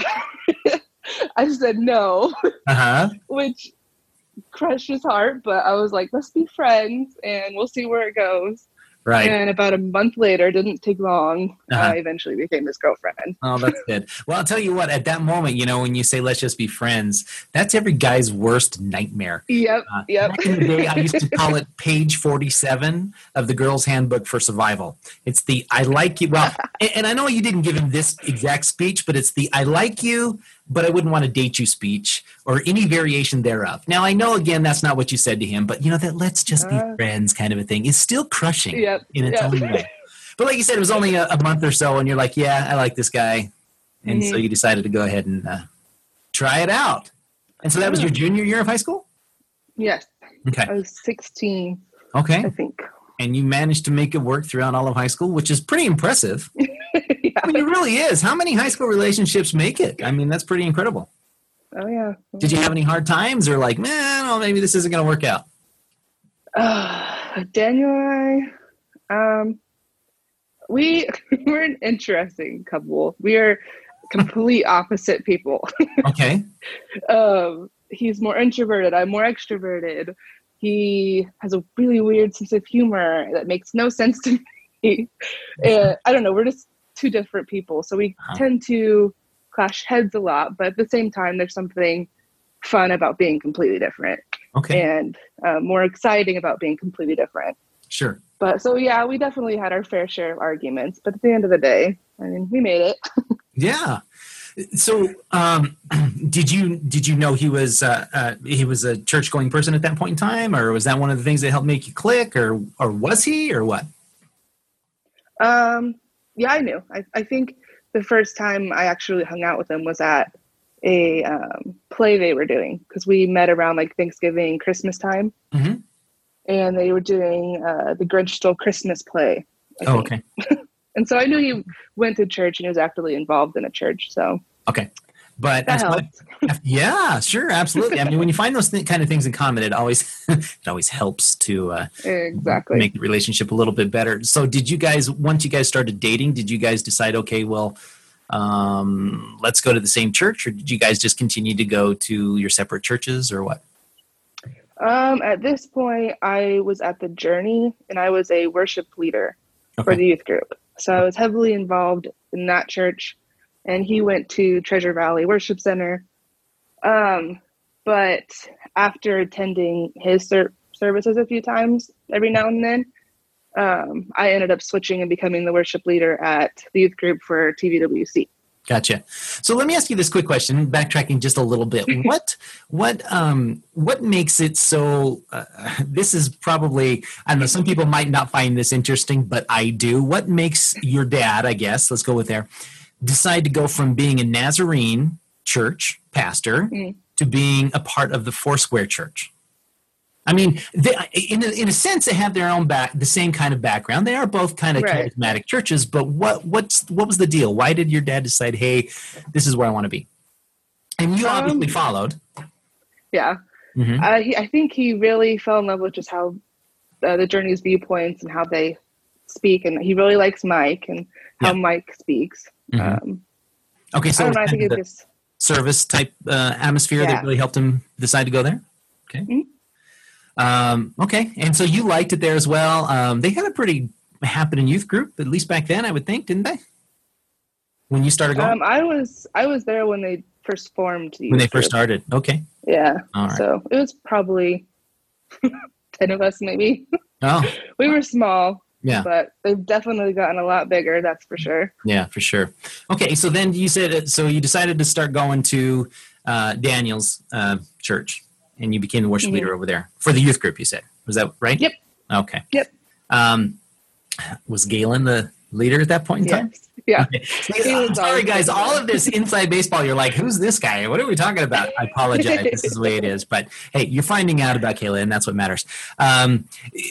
Speaker 4: I said no,
Speaker 1: Uh-huh.
Speaker 4: which crushed his heart, but I was like, let's be friends and we'll see where it goes.
Speaker 1: Right.
Speaker 4: And about a month later, didn't take long,
Speaker 1: Uh-huh.
Speaker 4: I eventually became his girlfriend.
Speaker 1: Oh, that's good. Well, I'll tell you what, at that moment, you know, when you say, let's just be friends, that's every guy's worst nightmare.
Speaker 4: Yep,
Speaker 1: Uh,
Speaker 4: yep.
Speaker 1: Back in the day, I used to call it page forty-seven of the Girl's Handbook for Survival. It's the I like you. Well, and, and I know you didn't give him this exact speech, but it's the I like you, but I wouldn't want to date you speech or any variation thereof. Now, I know, again, that's not what you said to him, but, you know, that let's just be
Speaker 4: Uh,
Speaker 1: friends kind of a thing is still crushing
Speaker 4: Yep,
Speaker 1: in its
Speaker 4: yep.
Speaker 1: own way. But like you said, it was only a, a month or so, and you're like, yeah, I like this guy. And so
Speaker 4: Mhm.
Speaker 1: you decided to go ahead and uh, try it out. And so that was your junior year of high school?
Speaker 4: Yes,
Speaker 1: Okay.
Speaker 4: I was sixteen,
Speaker 1: Okay.
Speaker 4: I think.
Speaker 1: And you managed to make it work throughout all of high school, which is pretty impressive.
Speaker 4: Yeah.
Speaker 1: I mean, it really is. How many high school relationships make it? I mean, that's pretty incredible.
Speaker 4: Oh, yeah.
Speaker 1: Did you have any hard times or like, man, oh, maybe this isn't going to work out?
Speaker 4: Uh, Daniel and I, um, we, we're an interesting couple. We are complete opposite people.
Speaker 1: Okay.
Speaker 4: um, he's more introverted. I'm more extroverted. He has a really weird sense of humor that makes no sense to me. And I don't know. We're just two different people. So we
Speaker 1: Uh-huh.
Speaker 4: tend to clash heads a lot, but at the same time, there's something fun about being completely different
Speaker 1: Okay.
Speaker 4: and uh, more exciting about being completely different.
Speaker 1: Sure.
Speaker 4: But so, yeah, we definitely had our fair share of arguments, but at the end of the day, I mean, we made it.
Speaker 1: Yeah. So, um, did you did you know he was uh, uh, he was a church going person at that point in time, or was that one of the things that helped make you click, or or was he, or what?
Speaker 4: Um, yeah, I knew. I, I think the first time I actually hung out with him was at a um, play they were doing, because we met around like Thanksgiving, Christmas time,
Speaker 1: Mm-hmm.
Speaker 4: and they were doing uh, the Grinch Stole Christmas play. I
Speaker 1: Oh,
Speaker 4: think.
Speaker 1: okay.
Speaker 4: And so I knew he went to church and he was actively involved in a church. So
Speaker 1: Okay. But
Speaker 4: That
Speaker 1: as what,
Speaker 4: helps.
Speaker 1: yeah, sure, absolutely. I mean, when you find those th- kind of things in common, it always it always helps to uh,
Speaker 4: Exactly.
Speaker 1: make the relationship a little bit better. So, did you guys once you guys started dating? Did you guys decide, okay, well, um, let's go to the same church, or did you guys just continue to go to your separate churches, or what?
Speaker 4: Um, at this point, I was at the Journey, and I was a worship leader
Speaker 1: Okay.
Speaker 4: for the youth group. So I was heavily involved in that church, and he went to Treasure Valley Worship Center. Um, but after attending his ser- services a few times, every now and then, um, I ended up switching and becoming the worship leader at the youth group for T V W C.
Speaker 1: Gotcha. So let me ask you this quick question, backtracking just a little bit. What, what, um, what makes it so? Uh, this is probably, I don't know. Some people might not find this interesting, but I do. What makes your dad, I guess, let's go with there, decide to go from being a Nazarene church pastor
Speaker 4: Mm.
Speaker 1: to being a part of the Foursquare Church? I mean, they, in a, in a sense, they have their own back, the same kind of background. They are both kind of
Speaker 4: Right.
Speaker 1: charismatic churches. But what what's what was the deal? Why did your dad decide, hey, this is where I want to be? And you
Speaker 4: Um,
Speaker 1: obviously followed.
Speaker 4: Yeah.
Speaker 1: Mhm.
Speaker 4: Uh, he, I think he really fell in love with just how uh, the Journey's viewpoints and how they speak. And he really likes Mike and how
Speaker 1: Yeah.
Speaker 4: Mike speaks.
Speaker 1: Mhm.
Speaker 4: Um,
Speaker 1: Okay,
Speaker 4: I
Speaker 1: so
Speaker 4: don't know. I
Speaker 1: it's
Speaker 4: think
Speaker 1: kind of
Speaker 4: it
Speaker 1: the
Speaker 4: just,
Speaker 1: service type uh, atmosphere
Speaker 4: Yeah.
Speaker 1: that really helped him decide to go there. Okay.
Speaker 4: Mhm.
Speaker 1: Um, okay, and so you liked it there as well. Um, they had a pretty happening youth group, at least back then, I would think, didn't they? When you started going,
Speaker 4: um, I was, I was there when they first formed. the
Speaker 1: when they
Speaker 4: youth
Speaker 1: first
Speaker 4: group.
Speaker 1: started. Okay.
Speaker 4: Yeah.
Speaker 1: All right.
Speaker 4: So it was probably ten of us, maybe.
Speaker 1: Oh,
Speaker 4: We were small,
Speaker 1: yeah.
Speaker 4: but they've definitely gotten a lot bigger. That's for sure.
Speaker 1: Yeah, for sure. Okay, so then you said, so you decided to start going to uh, Daniel's uh, church, and you became the worship
Speaker 4: Mhm.
Speaker 1: leader over there for the youth group, you said. Was that right?
Speaker 4: Yep.
Speaker 1: Okay.
Speaker 4: Yep.
Speaker 1: Um, was Galen the leader at that point in time?
Speaker 4: Yes. Yeah.
Speaker 1: Okay. See,
Speaker 4: He
Speaker 1: I'm
Speaker 4: was
Speaker 1: sorry,
Speaker 4: always
Speaker 1: guys.
Speaker 4: the
Speaker 1: All
Speaker 4: leader.
Speaker 1: of this inside baseball, you're like, who's this guy? What are we talking about? I apologize. This is the way it is. But hey, you're finding out about Kayla, and that's what matters. Um,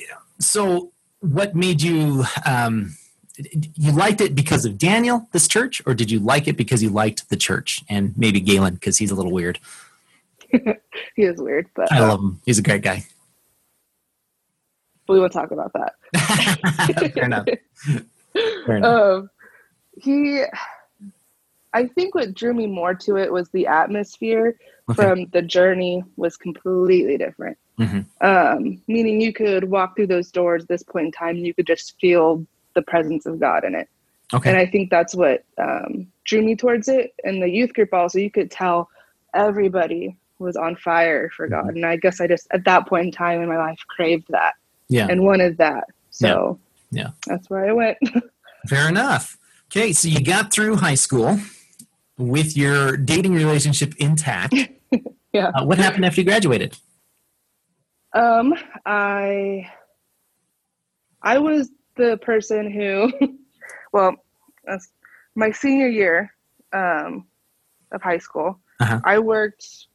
Speaker 1: so what made you, um, you liked it because of Daniel, this church, or did you like it because you liked the church and maybe Galen because he's a little weird?
Speaker 4: He is weird, but
Speaker 1: I
Speaker 4: uh,
Speaker 1: love him. He's a great guy.
Speaker 4: we won't talk about that.
Speaker 1: Fair enough. Fair enough.
Speaker 4: Um, he, I think what drew me more to it was the atmosphere
Speaker 1: Okay.
Speaker 4: from the Journey was completely different.
Speaker 1: Mhm.
Speaker 4: Um, meaning you could walk through those doors at this point in time and you could just feel the presence of God in it.
Speaker 1: Okay.
Speaker 4: And I think that's what um, drew me towards it. And the youth group also, you could tell everybody was on fire for God.
Speaker 1: Mm-hmm.
Speaker 4: And I guess I just, at that point in time in my life, craved that
Speaker 1: Yeah.
Speaker 4: and wanted that. So
Speaker 1: Yeah.
Speaker 4: that's where I went.
Speaker 1: Fair enough. Okay, so you got through high school with your dating relationship intact.
Speaker 4: Yeah.
Speaker 1: Uh, what happened after you graduated?
Speaker 4: Um, I, I was the person who, well, that's my senior year um, of high school.
Speaker 1: Uh-huh.
Speaker 4: I worked,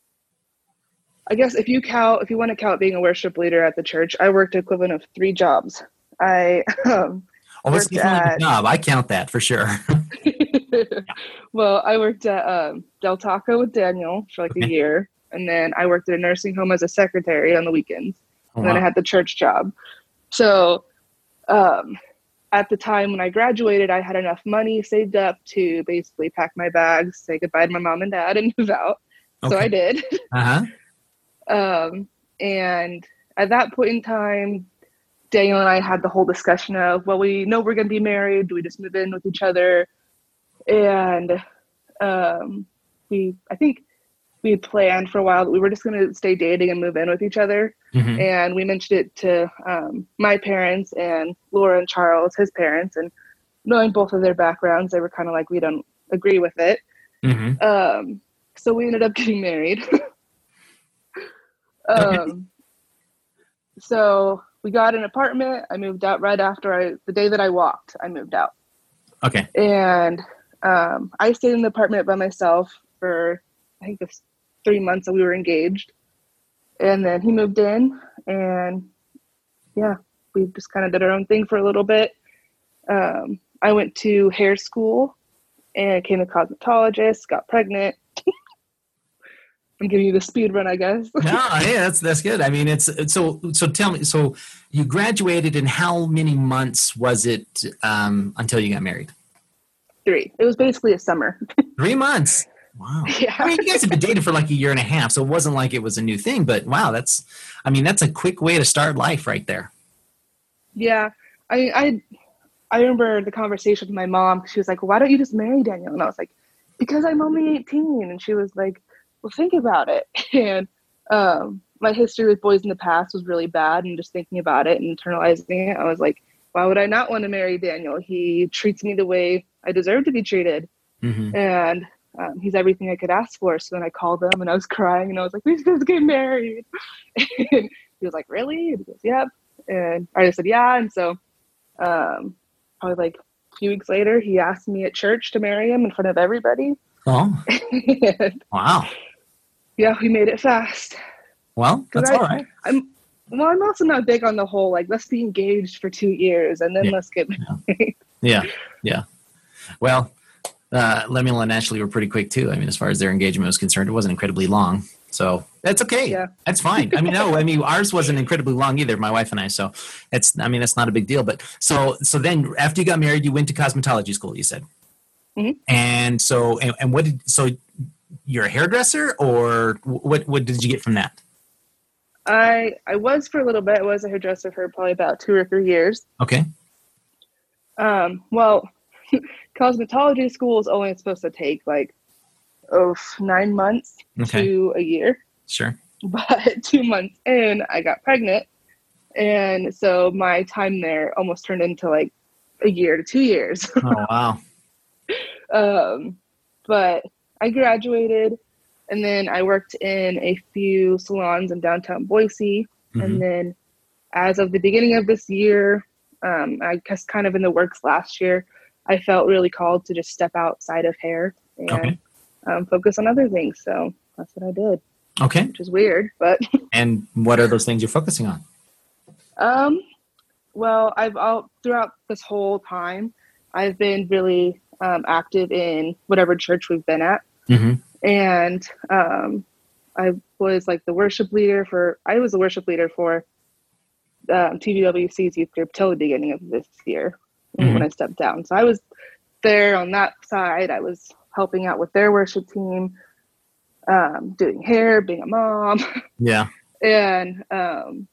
Speaker 4: I guess if you count, if you want to count being a worship leader at the church, I worked equivalent of three jobs. I, um,
Speaker 1: Oh, it's
Speaker 4: worked
Speaker 1: definitely a
Speaker 4: at-
Speaker 1: job. I count that for sure.
Speaker 4: well, I worked at um, Del Taco with Daniel for like
Speaker 1: Okay.
Speaker 4: a year. And then I worked at a nursing home as a secretary on the weekends.
Speaker 1: Oh,
Speaker 4: And then I
Speaker 1: wow.
Speaker 4: had the church job. So um, at the time when I graduated, I had enough money saved up to basically pack my bags, say goodbye to my mom and dad, and move out. So
Speaker 1: Okay.
Speaker 4: I did.
Speaker 1: Uh-huh.
Speaker 4: Um, and at that point in time, Daniel and I had the whole discussion of, well, we know we're going to be married. Do we just move in with each other? And um, we, I think we had planned for a while that we were just going to stay dating and move in with each other.
Speaker 1: Mhm.
Speaker 4: And we mentioned it to um, my parents and Laura and Charles, his parents, and knowing both of their backgrounds, they were kind of like, we don't agree with it.
Speaker 1: Mhm.
Speaker 4: Um, so we ended up getting married. um, so we got an apartment. I moved out right after I, the day that I walked, I moved out.
Speaker 1: Okay.
Speaker 4: And um, I stayed in the apartment by myself for, I think, the three months that we were engaged. And then he moved in, and yeah, we just kind of did our own thing for a little bit. Um, I went to hair school and became a cosmetologist, got pregnant, I'm giving you the speed run, I guess.
Speaker 1: No, yeah, that's that's good. I mean, it's, it's so so. Tell me, so you graduated, and how many months was it um, until you got married?
Speaker 4: Three. It was basically a summer.
Speaker 1: Three months. Wow.
Speaker 4: Yeah.
Speaker 1: I mean, you guys have been dating for like a year and a half, so it wasn't like it was a new thing. But wow, that's, I mean, that's a quick way to start life right there.
Speaker 4: Yeah. I I I remember the conversation with my mom. She was like, "Why don't you just marry Daniel?" And I was like, "Because I'm only eighteen." And she was like, "Well, think about it." And um, my history with boys in the past was really bad, and just thinking about it and internalizing it, I was like, why would I not want to marry Daniel? He treats me the way I deserve to be treated. Mm-hmm. And um, he's everything I could ask for. So then I called him and I was crying and I was like, we should get married. And he was like, really? And he goes, yep. And I just said, yeah. And so um, probably like a few weeks later, he asked me at church to marry him in front of everybody.
Speaker 1: Oh,
Speaker 4: and,
Speaker 1: wow.
Speaker 4: Yeah, we made it fast.
Speaker 1: Well, that's
Speaker 4: I,
Speaker 1: all right.
Speaker 4: I'm, well, I'm also not big on the whole, like, let's be engaged for two years and then
Speaker 1: yeah.
Speaker 4: let's get married.
Speaker 1: Yeah, yeah. Well, uh, Lemuel and Ashley were pretty quick too. I mean, as far as their engagement was concerned, it wasn't incredibly long. So that's okay.
Speaker 4: Yeah.
Speaker 1: That's fine. I mean, no, I mean, ours wasn't incredibly long either, my wife and I. So it's, I mean, that's not a big deal. But so, so then after you got married, you went to cosmetology school, you said.
Speaker 4: Mm-hmm.
Speaker 1: And so, and, and what did, so you're a hairdresser or what, what did you get from that?
Speaker 4: I I was for a little bit. I was a hairdresser for probably about two or three years.
Speaker 1: Okay.
Speaker 4: Um, well, cosmetology school is only supposed to take like, oh, nine months
Speaker 1: okay.
Speaker 4: to a year.
Speaker 1: Sure.
Speaker 4: But two months in, I got pregnant. And so my time there almost turned into like a year to two years.
Speaker 1: Oh, wow.
Speaker 4: um, but I graduated. And then I worked in a few salons in downtown Boise. Mm-hmm. And then as of the beginning of this year, um, I guess kind of in the works last year, I felt really called to just step outside of hair and okay. um, focus on other things. So that's what I did.
Speaker 1: Okay.
Speaker 4: Which is weird, but.
Speaker 1: And what are those things you're focusing on?
Speaker 4: Um, well, I've all throughout this whole time, I've been really um, active in whatever church we've been at. Mm-hmm. And um, I was like the worship leader for, I was the worship leader for um, T V W C's youth group till the beginning of this year mm-hmm. when I stepped down. So I was there on that side. I was helping out with their worship team, um, doing hair, being a mom.
Speaker 1: Yeah.
Speaker 4: And um,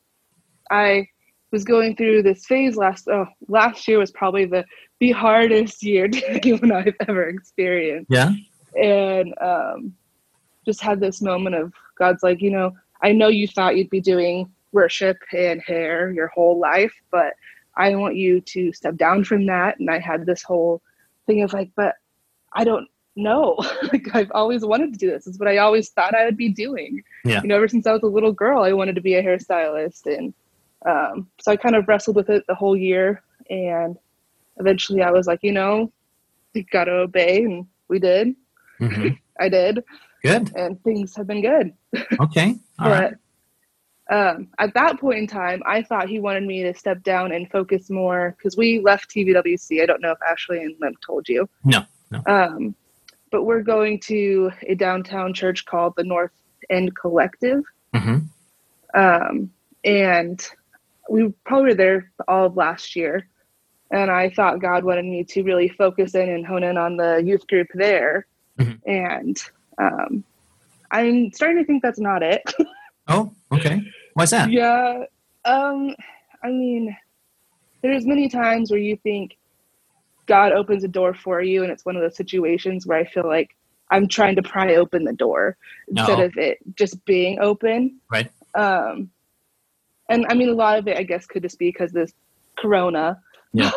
Speaker 4: I was going through this phase last, oh, last year was probably the, the hardest year anyone I've ever experienced.
Speaker 1: Yeah.
Speaker 4: And um, just had this moment of God's like, you know, I know you thought you'd be doing worship and hair your whole life, but I want you to step down from that. And I had this whole thing of like, but I don't know. Like I've always wanted to do this. It's what I always thought I would be doing.
Speaker 1: Yeah.
Speaker 4: You know, ever since I was a little girl, I wanted to be a hairstylist. And um, so I kind of wrestled with it the whole year. And eventually I was like, you know, you got to obey. And we did. Mm-hmm. I did.
Speaker 1: Good.
Speaker 4: And things have been good.
Speaker 1: Okay. All
Speaker 4: but
Speaker 1: right.
Speaker 4: um, at that point in time, I thought he wanted me to step down and focus more because we left T V W C. I don't know if Ashley and Lim told you.
Speaker 1: No. No.
Speaker 4: Um, but we're going to a downtown church called the North End Collective. Mm-hmm. Um, and we probably were there all of last year. And I thought God wanted me to really focus in and hone in on the youth group there. Mm-hmm. And um, I'm starting to think that's not it.
Speaker 1: Oh, okay. Why's that?
Speaker 4: Yeah. Um, I mean, there's many times where you think God opens a door for you, and it's one of those situations where I feel like I'm trying to pry open the door instead
Speaker 1: no.
Speaker 4: of it just being open.
Speaker 1: Right.
Speaker 4: Um, and I mean, a lot of it, I guess, could just be because this Corona.
Speaker 1: Yeah.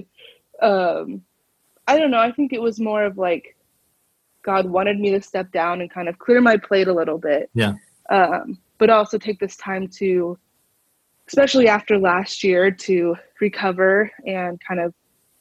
Speaker 4: um, I don't know. I think it was more of like, God wanted me to step down and kind of clear my plate a little bit.
Speaker 1: Yeah.
Speaker 4: Um, but also take this time to, especially after last year, to recover and kind of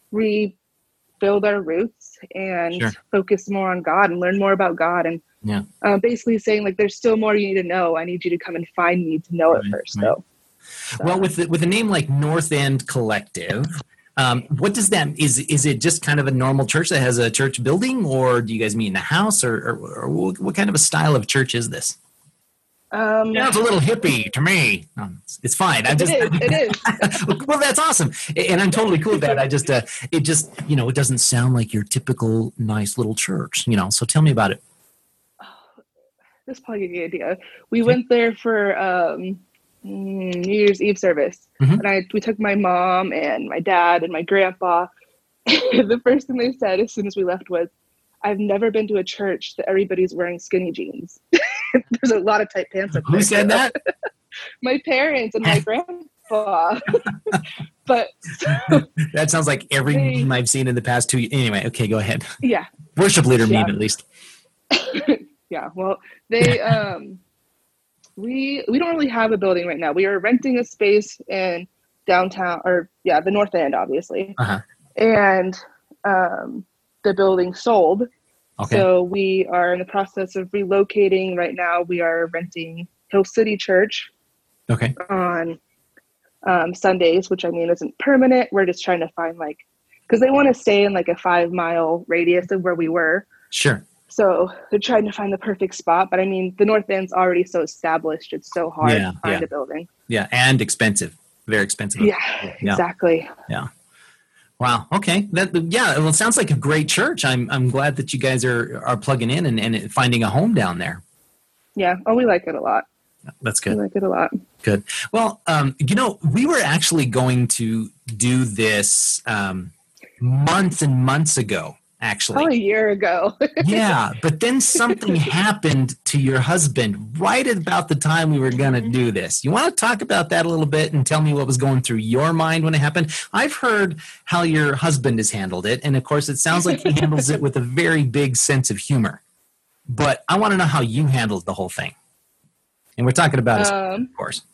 Speaker 4: rebuild our roots and
Speaker 1: sure.
Speaker 4: focus more on God and learn more about God. And
Speaker 1: yeah.
Speaker 4: uh, basically saying like, there's still more you need to know. I need you to come and find me to know
Speaker 1: right,
Speaker 4: it first.
Speaker 1: Right.
Speaker 4: So,
Speaker 1: well, with the, with a name like North End Collective, Um, what does that, is, is it just kind of a normal church that has a church building, or do you guys meet in the house, or, or, or what, what kind of a style of church is this?
Speaker 4: Um,
Speaker 1: Sounds a little hippie to me. No, it's, it's fine. I just,
Speaker 4: it is. It is.
Speaker 1: well, that's awesome. And I'm totally cool with that. I just, uh, it just, you know, it doesn't sound like your typical nice little church, you know, so tell me about it.
Speaker 4: This probably give you an idea. We went there for um, New Year's Eve service,
Speaker 1: Mhm.
Speaker 4: and I we took my mom and my dad and my grandpa. The first thing they said as soon as we left was, "I've never been to a church that everybody's wearing skinny jeans." There's a lot of tight pants up there.
Speaker 1: Who said that?
Speaker 4: My parents and my grandpa. But
Speaker 1: That sounds like every
Speaker 4: They-
Speaker 1: meme I've seen in the past two. Anyway, okay, go ahead.
Speaker 4: yeah,
Speaker 1: Worship leader
Speaker 4: Yeah.
Speaker 1: meme, at least.
Speaker 4: yeah. Well, they um, we we don't really have a building right now. We are renting a space in downtown, or yeah, the North End, obviously,
Speaker 1: Uh huh.
Speaker 4: and um, the building sold.
Speaker 1: Okay.
Speaker 4: So we are in the process of relocating right now. We are renting Hill City Church
Speaker 1: okay.
Speaker 4: on um, Sundays, which I mean isn't permanent. We're just trying to find like, because they want to stay in like a five mile radius of where we were.
Speaker 1: Sure.
Speaker 4: So they're trying to find the perfect spot. But I mean, the North End's already so established. It's so hard
Speaker 1: Yeah,
Speaker 4: to find
Speaker 1: yeah.
Speaker 4: a building.
Speaker 1: Yeah, and expensive. Very expensive.
Speaker 4: Yeah,
Speaker 1: Yeah.
Speaker 4: exactly.
Speaker 1: Wow. Okay. That, yeah. Well, it sounds like a great church. I'm I'm glad that you guys are are plugging in and, and finding a home down there.
Speaker 4: Yeah. Oh, we like it a lot.
Speaker 1: That's
Speaker 4: We
Speaker 1: good.
Speaker 4: like it a lot.
Speaker 1: Good. Well, um, you know, we were actually going to do this um, months and months ago, actually.
Speaker 4: Probably a year ago.
Speaker 1: Yeah, but then something happened to your husband right at about the time we were going to do this. You want to talk about that a little bit and tell me what was going through your mind when it happened? I've heard how your husband has handled it, and of course, it sounds like he handles it with a very big sense of humor. But I want to know how you handled the whole thing. And we're talking about his,
Speaker 4: Um,
Speaker 1: of course.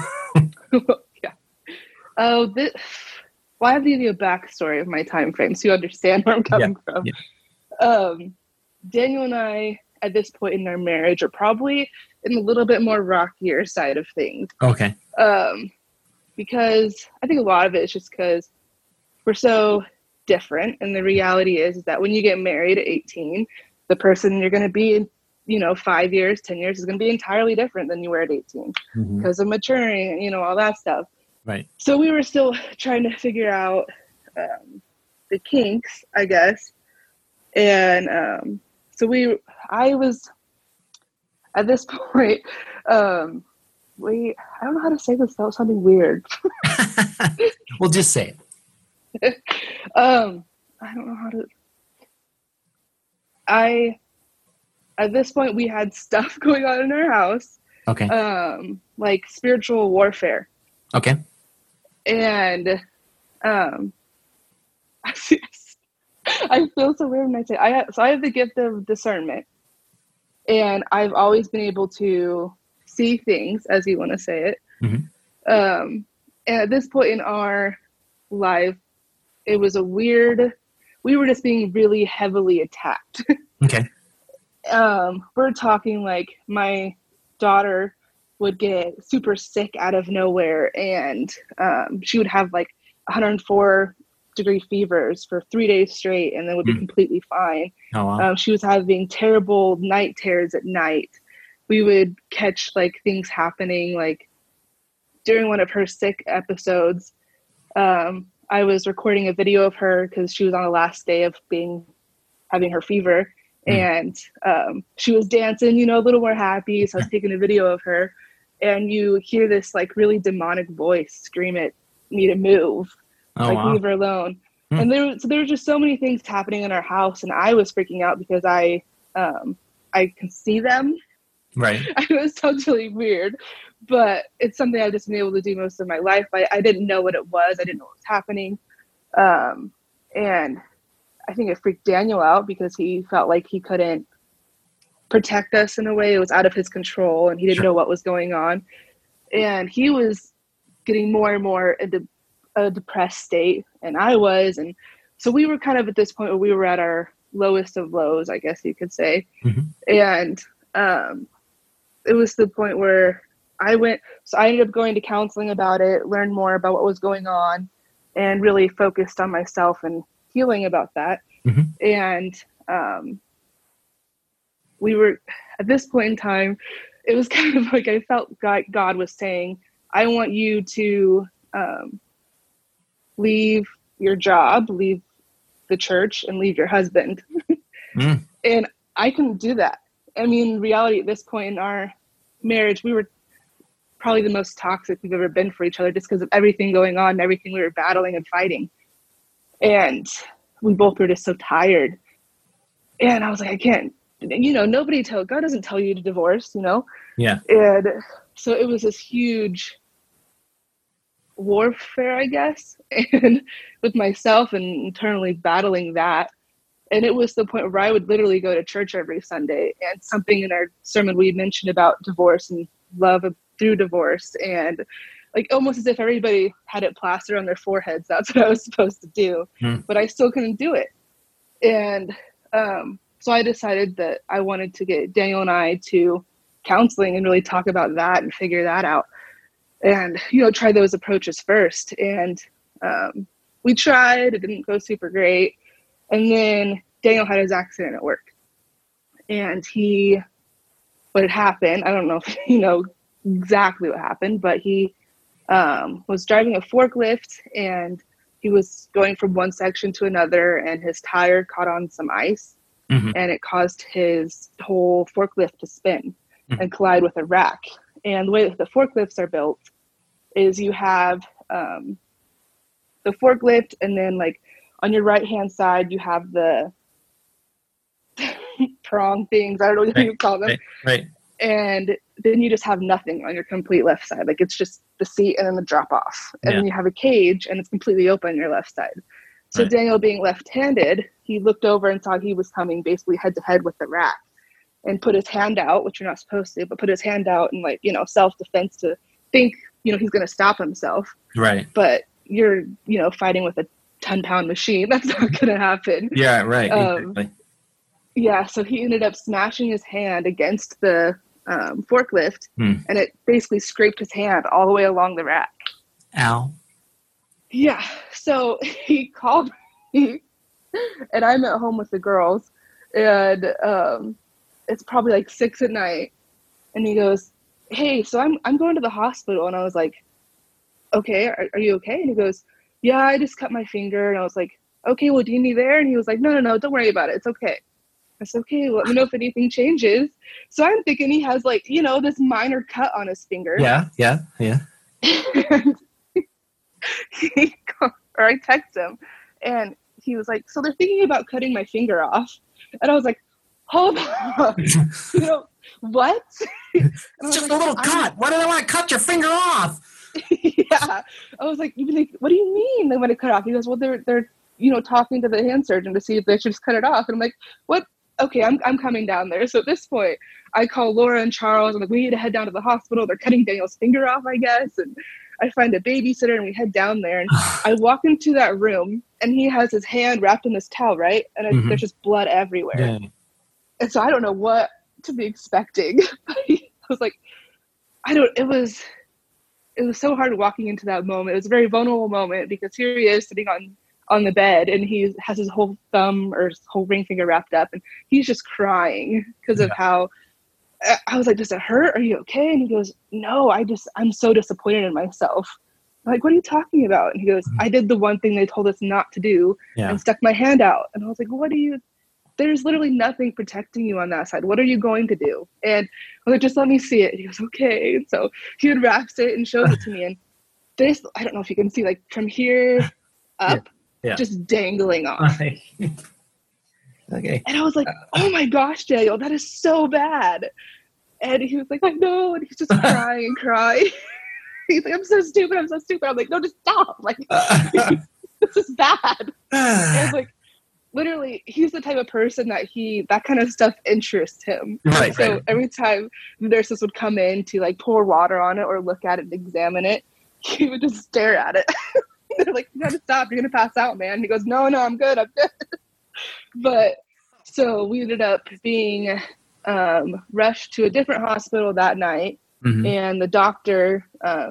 Speaker 4: yeah. Oh, this. Well, I have to give you a backstory of my time frame so you understand where I'm coming from.
Speaker 1: yeah.
Speaker 4: Um, Daniel and I, at this point in our marriage, are probably in a little bit more rockier side of things.
Speaker 1: Okay.
Speaker 4: Um, because I think a lot of it is just because we're so different. And the reality is, is that when you get married at eighteen, the person you're going to be in, you know, five years, ten years is going to be entirely different than you were at eighteen
Speaker 1: Mhm.
Speaker 4: because of maturing and, you know, all that stuff.
Speaker 1: Right.
Speaker 4: So we were still trying to figure out um, the kinks, I guess. And um, so we, I was at this point, um, we, I don't know how to say this without sounding weird.
Speaker 1: Well, just say it.
Speaker 4: um, I don't know how to, I, at this point we had stuff going on in our house,
Speaker 1: Okay.
Speaker 4: um, like spiritual warfare.
Speaker 1: Okay.
Speaker 4: And um, I feel so weird when I say I have, so I have the gift of discernment, and I've always been able to see things, as you want to say it.
Speaker 1: Mhm.
Speaker 4: Um, and at this point in our life, it was a weird. We were just being really heavily attacked.
Speaker 1: Okay.
Speaker 4: um, we're talking like my daughter would get super sick out of nowhere, and um, she would have like one hundred four degree fevers for three days straight and then would be
Speaker 1: Mm.
Speaker 4: completely fine.
Speaker 1: Oh, wow.
Speaker 4: Um, she was having terrible night terrors at night. We would catch like things happening like during one of her sick episodes. Um, I was recording a video of her because she was on the last day of being having her fever.
Speaker 1: Mm.
Speaker 4: And um, she was dancing, you know, a little more happy. So I was taking a video of her, and you hear this like really demonic voice scream at me to move,
Speaker 1: Oh,
Speaker 4: like
Speaker 1: wow.
Speaker 4: leave her alone.
Speaker 1: Hmm.
Speaker 4: And there, so there were just so many things happening in our house, and I was freaking out because I, um, I can see them.
Speaker 1: Right.
Speaker 4: It was totally weird, but it's something I've just been able to do most of my life. I, I didn't know what it was. I didn't know what was happening. Um, and I think it freaked Daniel out because he felt like he couldn't protect us in a way. It was out of his control, and he didn't
Speaker 1: Sure.
Speaker 4: know what was going on. And he was getting more and more into a depressed state, and I was. And so we were kind of at this point where we were at our lowest of lows, I guess you could say.
Speaker 1: Mhm.
Speaker 4: And um, it was the point where I went, so I ended up going to counseling about it, learned more about what was going on. and really focused on myself and healing about that. Mm-hmm. And um, we were, at this point in time, it was kind of like I felt God, God was saying, I want you to um, leave your job, leave the church, and leave your husband. mm. And I couldn't do that. I mean, in reality, at this point in our marriage, we were probably the most toxic we've ever been for each other, just because of everything going on and everything we were battling and fighting. And we both were just so tired. And I was like, I can't, you know, nobody tell, God doesn't tell you to divorce, you know?
Speaker 1: Yeah.
Speaker 4: And so it was this huge warfare, I guess, and with myself and internally battling that. And it was the point where I would literally go to church every Sunday, and something in our sermon we mentioned about divorce and love through divorce, and like almost as if everybody had it plastered on their foreheads. That's what I was supposed to do, mm. but I still couldn't do it. And um, so I decided that I wanted to get Daniel and I to counseling and really talk about that and figure that out, and, you know, try those approaches first. And um, we tried, it didn't go super great. And then Daniel had his accident at work, and he, what had happened, I don't know if you know exactly what happened, but he um, was driving a forklift, and he was going from one section to another, and his tire caught on some ice, mm-hmm. and it caused his whole forklift to spin mm-hmm. and collide with a rack. And the way that the forklifts are built is you have um, the forklift, and then like on your right hand side you have the prong things, I don't know what right, you call them,
Speaker 1: right, right.
Speaker 4: And then you just have nothing on your complete left side. Like it's just the seat and then the drop off, and yeah. then you have a cage and it's completely open on your left side. So right. Daniel, being left-handed, he looked over and saw he was coming basically head to head with the rack, and put his hand out, which you're not supposed to, but put his hand out and like, you know, self-defense to think, you know, he's going to stop himself.
Speaker 1: Right.
Speaker 4: But you're, you know, fighting with a ten pound machine. That's not going to happen.
Speaker 1: Yeah. Right.
Speaker 4: Um,
Speaker 1: exactly.
Speaker 4: Yeah. So he ended up smashing his hand against the um, forklift hmm. and it basically scraped his hand all the way along the rack.
Speaker 1: Ow.
Speaker 4: Yeah. So he called me and I'm at home with the girls, and um, it's probably like six at night. And he goes, hey, so I'm, I'm going to the hospital. And I was like, okay, are, are you okay? And he goes, yeah, I just cut my finger. And I was like, okay, well, do you need me there? And he was like, no, no, no, don't worry about it. It's okay. I said, okay, well, let me know if anything changes. So I'm thinking he has like, you know, this minor cut on his finger.
Speaker 1: Yeah, yeah, yeah.
Speaker 4: And he called, or I text him, and he was like, so they're thinking about cutting my finger off. And I was like, hold on, you know, what?
Speaker 1: It's just like, a little cut. Why do they want to cut your finger off?
Speaker 4: Yeah. I was like, what do you mean they want to cut it off? He goes, well, they're, they're, you know, talking to the hand surgeon to see if they should just cut it off. And I'm like, what? Okay, I'm I'm coming down there. So at this point, I call Laura and Charles. I'm like, we need to head down to the hospital. They're cutting Daniel's finger off, I guess. And I find a babysitter, and we head down there. And I walk into that room, and he has his hand wrapped in this towel, right? And mm-hmm. there's just blood everywhere. Yeah. And so I don't know what to be expecting. I was like, I don't. It was, it was so hard walking into that moment. It was a very vulnerable moment, because here he is sitting on. on the bed, and he has his whole thumb or his whole ring finger wrapped up, and he's just crying because yeah. of how I was like, does it hurt? Are you okay? And he goes, no, I just, I'm so disappointed in myself. I'm like, what are you talking about? And he goes, I did the one thing they told us not to do yeah. and stuck my hand out. And I was like, what do you, there's literally nothing protecting you on that side. What are you going to do? And I was like, just let me see it. And he goes, okay. And so he unwraps it and shows it to me. And this, I don't know if you can see, like from here up, yeah. Yeah. just dangling off.
Speaker 1: Okay.
Speaker 4: And I was like, oh my gosh, Daniel, that is so bad. And he was like, I know. And he's just crying and crying. He's like, I'm so stupid. I'm so stupid. I'm like, no, just stop. Like, this is bad. And I was like, literally, he's the type of person that he, that kind of stuff interests him.
Speaker 1: Right.
Speaker 4: So
Speaker 1: right.
Speaker 4: every time nurses would come in to like pour water on it or look at it and examine it, he would just stare at it. They're like, you gotta stop, you're gonna pass out, man. He goes, no, no, I'm good, I'm good. But so we ended up being um, rushed to a different hospital that night. Mm-hmm. And the doctor um,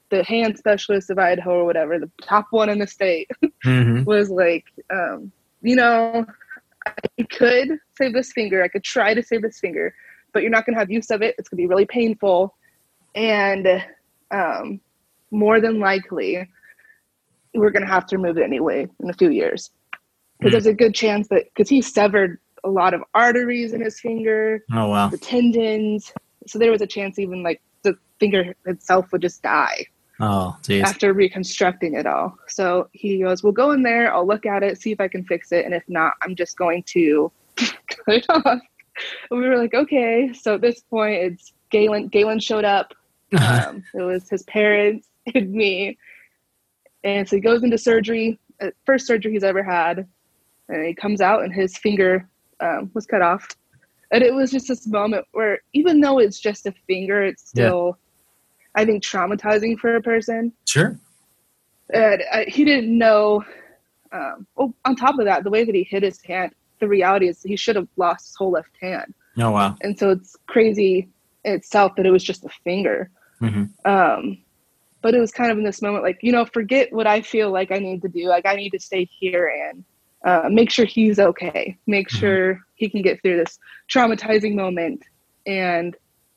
Speaker 4: the hand specialist of Idaho or whatever, the top one in the state,
Speaker 1: Mm-hmm.
Speaker 4: was like, um, you know, I could save this finger. I could try to save this finger, but you're not going to have use of it. It's going to be really painful. And um, more than likely, we're going to have to remove it anyway in a few years. Because mm. there's a good chance that, because he severed a lot of arteries in his finger,
Speaker 1: oh wow,
Speaker 4: the tendons. So there was a chance even like the finger itself would just die.
Speaker 1: Oh, geez.
Speaker 4: After reconstructing it all. So he goes, we'll go in there, I'll look at it, see if I can fix it. And if not, I'm just going to cut it off. And we were like, okay. So at this point, it's Galen. Galen showed up. Um, it was his parents and me. And so he goes into surgery, uh, first surgery he's ever had. And he comes out and his finger um, was cut off. And it was just this moment where even though it's just a finger, it's still... Yeah. I think traumatizing for a person.
Speaker 1: Sure.
Speaker 4: And uh, he didn't know. Um, well, on top of that, the way that he hit his hand, the reality is he should have lost his whole left hand.
Speaker 1: Oh, wow.
Speaker 4: And so it's crazy in itself that it was just a finger.
Speaker 1: Mm-hmm.
Speaker 4: Um, but it was kind of in this moment, like, you know, forget what I feel like I need to do. Like, I need to stay here and uh, make sure he's okay. Make mm-hmm. sure he can get through this traumatizing moment. And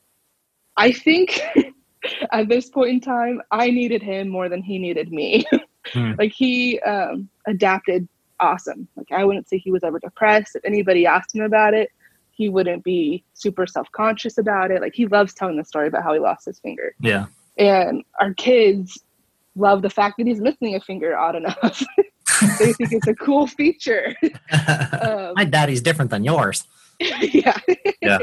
Speaker 4: I think... at this point in time, I needed him more than he needed me. mm. Like he um, adapted awesome. Like I wouldn't say he was ever depressed. If anybody asked him about it, he wouldn't be super self-conscious about it. Like he loves telling the story about how he lost his finger.
Speaker 1: Yeah.
Speaker 4: And our kids love the fact that he's missing a finger odd enough. They think it's a cool feature.
Speaker 1: um, My daddy's different than yours.
Speaker 4: Yeah.
Speaker 1: Yeah.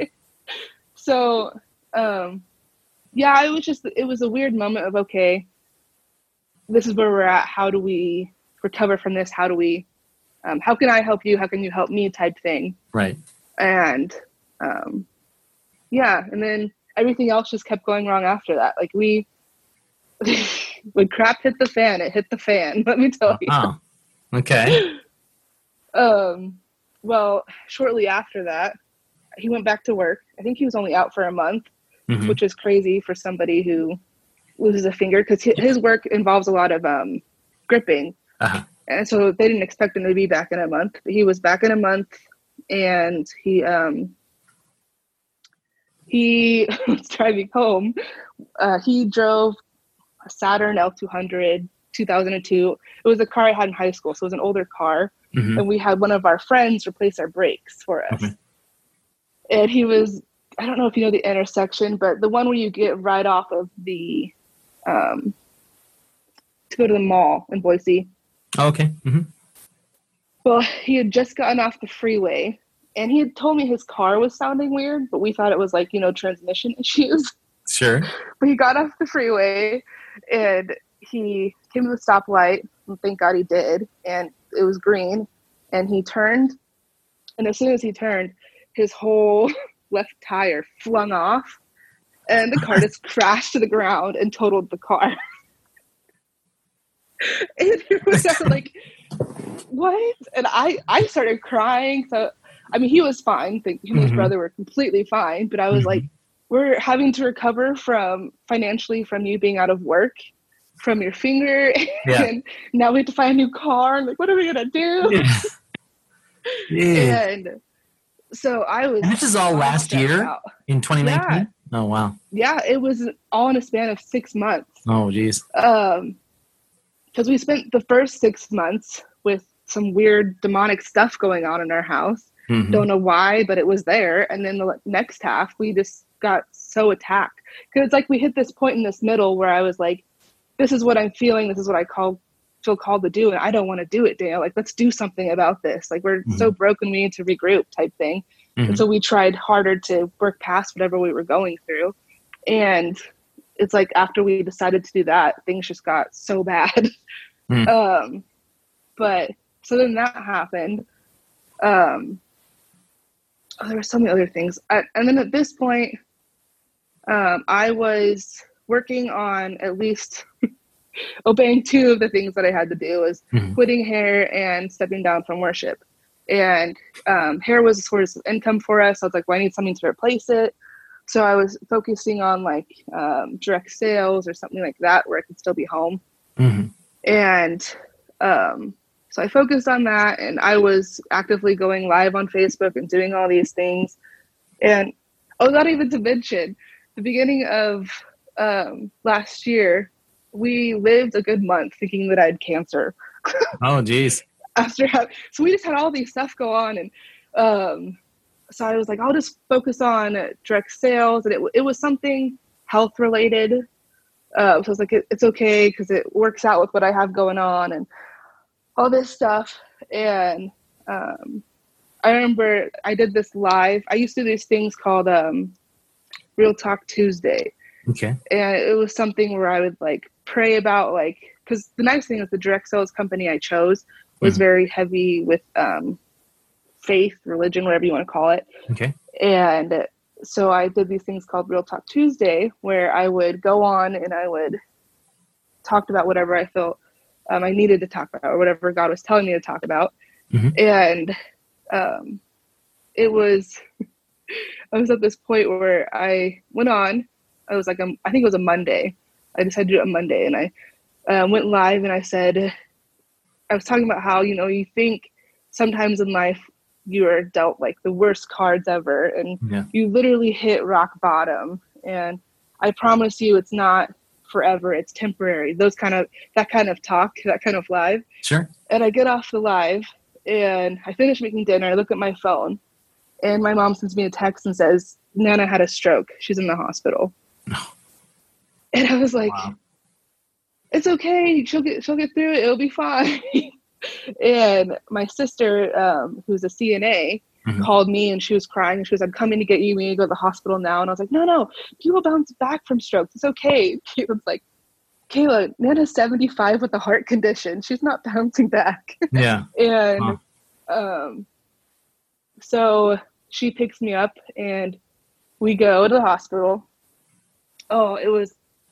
Speaker 4: So, um, yeah, it was just, it was a weird moment of, okay, this is where we're at. How do we recover from this? How do we, um, how can I help you? How can you help me type thing?
Speaker 1: Right.
Speaker 4: And, um, yeah. And then everything else just kept going wrong after that. Like we, when crap hit the fan, it hit the fan. Let me tell you.
Speaker 1: Oh, okay.
Speaker 4: um, well, shortly after that, he went back to work. I think he was only out for a month. Mm-hmm. Which is crazy for somebody who loses a finger because his work involves a lot of um, gripping. Uh-huh. And so they didn't expect him to be back in a month. But he was back in a month and he um, he was driving home. Uh, he drove a Saturn L two hundred, two thousand two. It was a car I had in high school, so it was an older car. Mm-hmm. And we had one of our friends replace our brakes for us. Okay. And he was... I don't know if you know the intersection, but the one where you get right off of the, um, to go to the mall in Boise.
Speaker 1: Oh, okay. Mm-hmm.
Speaker 4: Well, he had just gotten off the freeway and he had told me his car was sounding weird, but we thought it was like, you know, transmission issues.
Speaker 1: Sure.
Speaker 4: But he got off the freeway and he came to the stoplight and thank God he did. And it was green and he turned. And as soon as he turned, his whole left tire flung off and the car just crashed to the ground and totaled the car. And it was like, what? And I, I started crying. So, I mean, he was fine. He and his mm-hmm. brother were completely fine. But I was mm-hmm. like, we're having to recover from financially from you being out of work, from your finger. Yeah. And now we have to find a new car. Like, what are we going to do?
Speaker 1: Yeah. Yeah.
Speaker 4: And so I was.
Speaker 1: And this is all last year out. In twenty nineteen? Yeah. Oh, wow.
Speaker 4: Yeah, it was all in a span of six months.
Speaker 1: Oh, geez.
Speaker 4: Um, because we spent the first six months with some weird demonic stuff going on in our house. Mm-hmm. Don't know why, but it was there. And then the next half, we just got so attacked. Because it's like we hit this point in this middle where I was like, this is what I'm feeling. This is what I call feel called to do, and I don't want to do it, Daniel. Like, let's do something about this. Like, we're mm-hmm. so broken, we need to regroup type thing. Mm-hmm. And so we tried harder to work past whatever we were going through. And it's like after we decided to do that, things just got so bad. Mm. Um, but so then that happened. Um, oh, there were so many other things. I, and then at this point, um, I was working on at least obeying two of the things that I had to do was mm-hmm. quitting hair and stepping down from worship. And um, hair was a source of income for us. I was like, well, I need something to replace it. so I was focusing on like um, direct sales or something like that where I could still be home.
Speaker 1: Mm-hmm.
Speaker 4: And um, so I focused on that, and I was actively going live on Facebook and doing all these things. And oh, not even to mention, the beginning of um, last year, we lived a good month thinking that I had cancer.
Speaker 1: Oh, geez.
Speaker 4: After having, so we just had all these stuff go on, and um, so I was like, I'll just focus on direct sales, and it it was something health related. Uh, so I was like, it, it's okay because it works out with what I have going on and all this stuff. And um, I remember I did this live. I used to do these things called um, Real Talk Tuesday.
Speaker 1: Okay.
Speaker 4: And it was something where I would like pray about like, because the nice thing is the direct sales company I chose was mm-hmm. very heavy with um, faith, religion, whatever you want to call it.
Speaker 1: Okay.
Speaker 4: And so I did these things called Real Talk Tuesday, where I would go on and I would talk about whatever I felt um, I needed to talk about, or whatever God was telling me to talk about. Mm-hmm. And um, it was, I was at this point where I went on, I was like, a, I think it was a Monday. I decided to do it on Monday. And I uh, went live and I said, I was talking about how, you know, you think sometimes in life you are dealt like the worst cards ever, and yeah. you literally hit rock bottom. And I promise you it's not forever, it's temporary. Those kind of, that kind of talk, that kind of live.
Speaker 1: Sure.
Speaker 4: And I get off the live and I finish making dinner. I look at my phone and my mom sends me a text and says, Nana had a stroke. She's in the hospital. No. And I was like, wow. It's okay. She'll get, she'll get through it. It'll be fine. And my sister, um, who's a C N A, mm-hmm. called me and she was crying. And she was like, I'm coming to get you. We need to go to the hospital now. And I was like, no, no, people bounce back from strokes. It's okay. Caitlin's like, Kayla, Nana's seventy-five with a heart condition. She's not bouncing back.
Speaker 1: Yeah.
Speaker 4: And huh. um, so she picks me up and we go to the hospital. Oh, it was,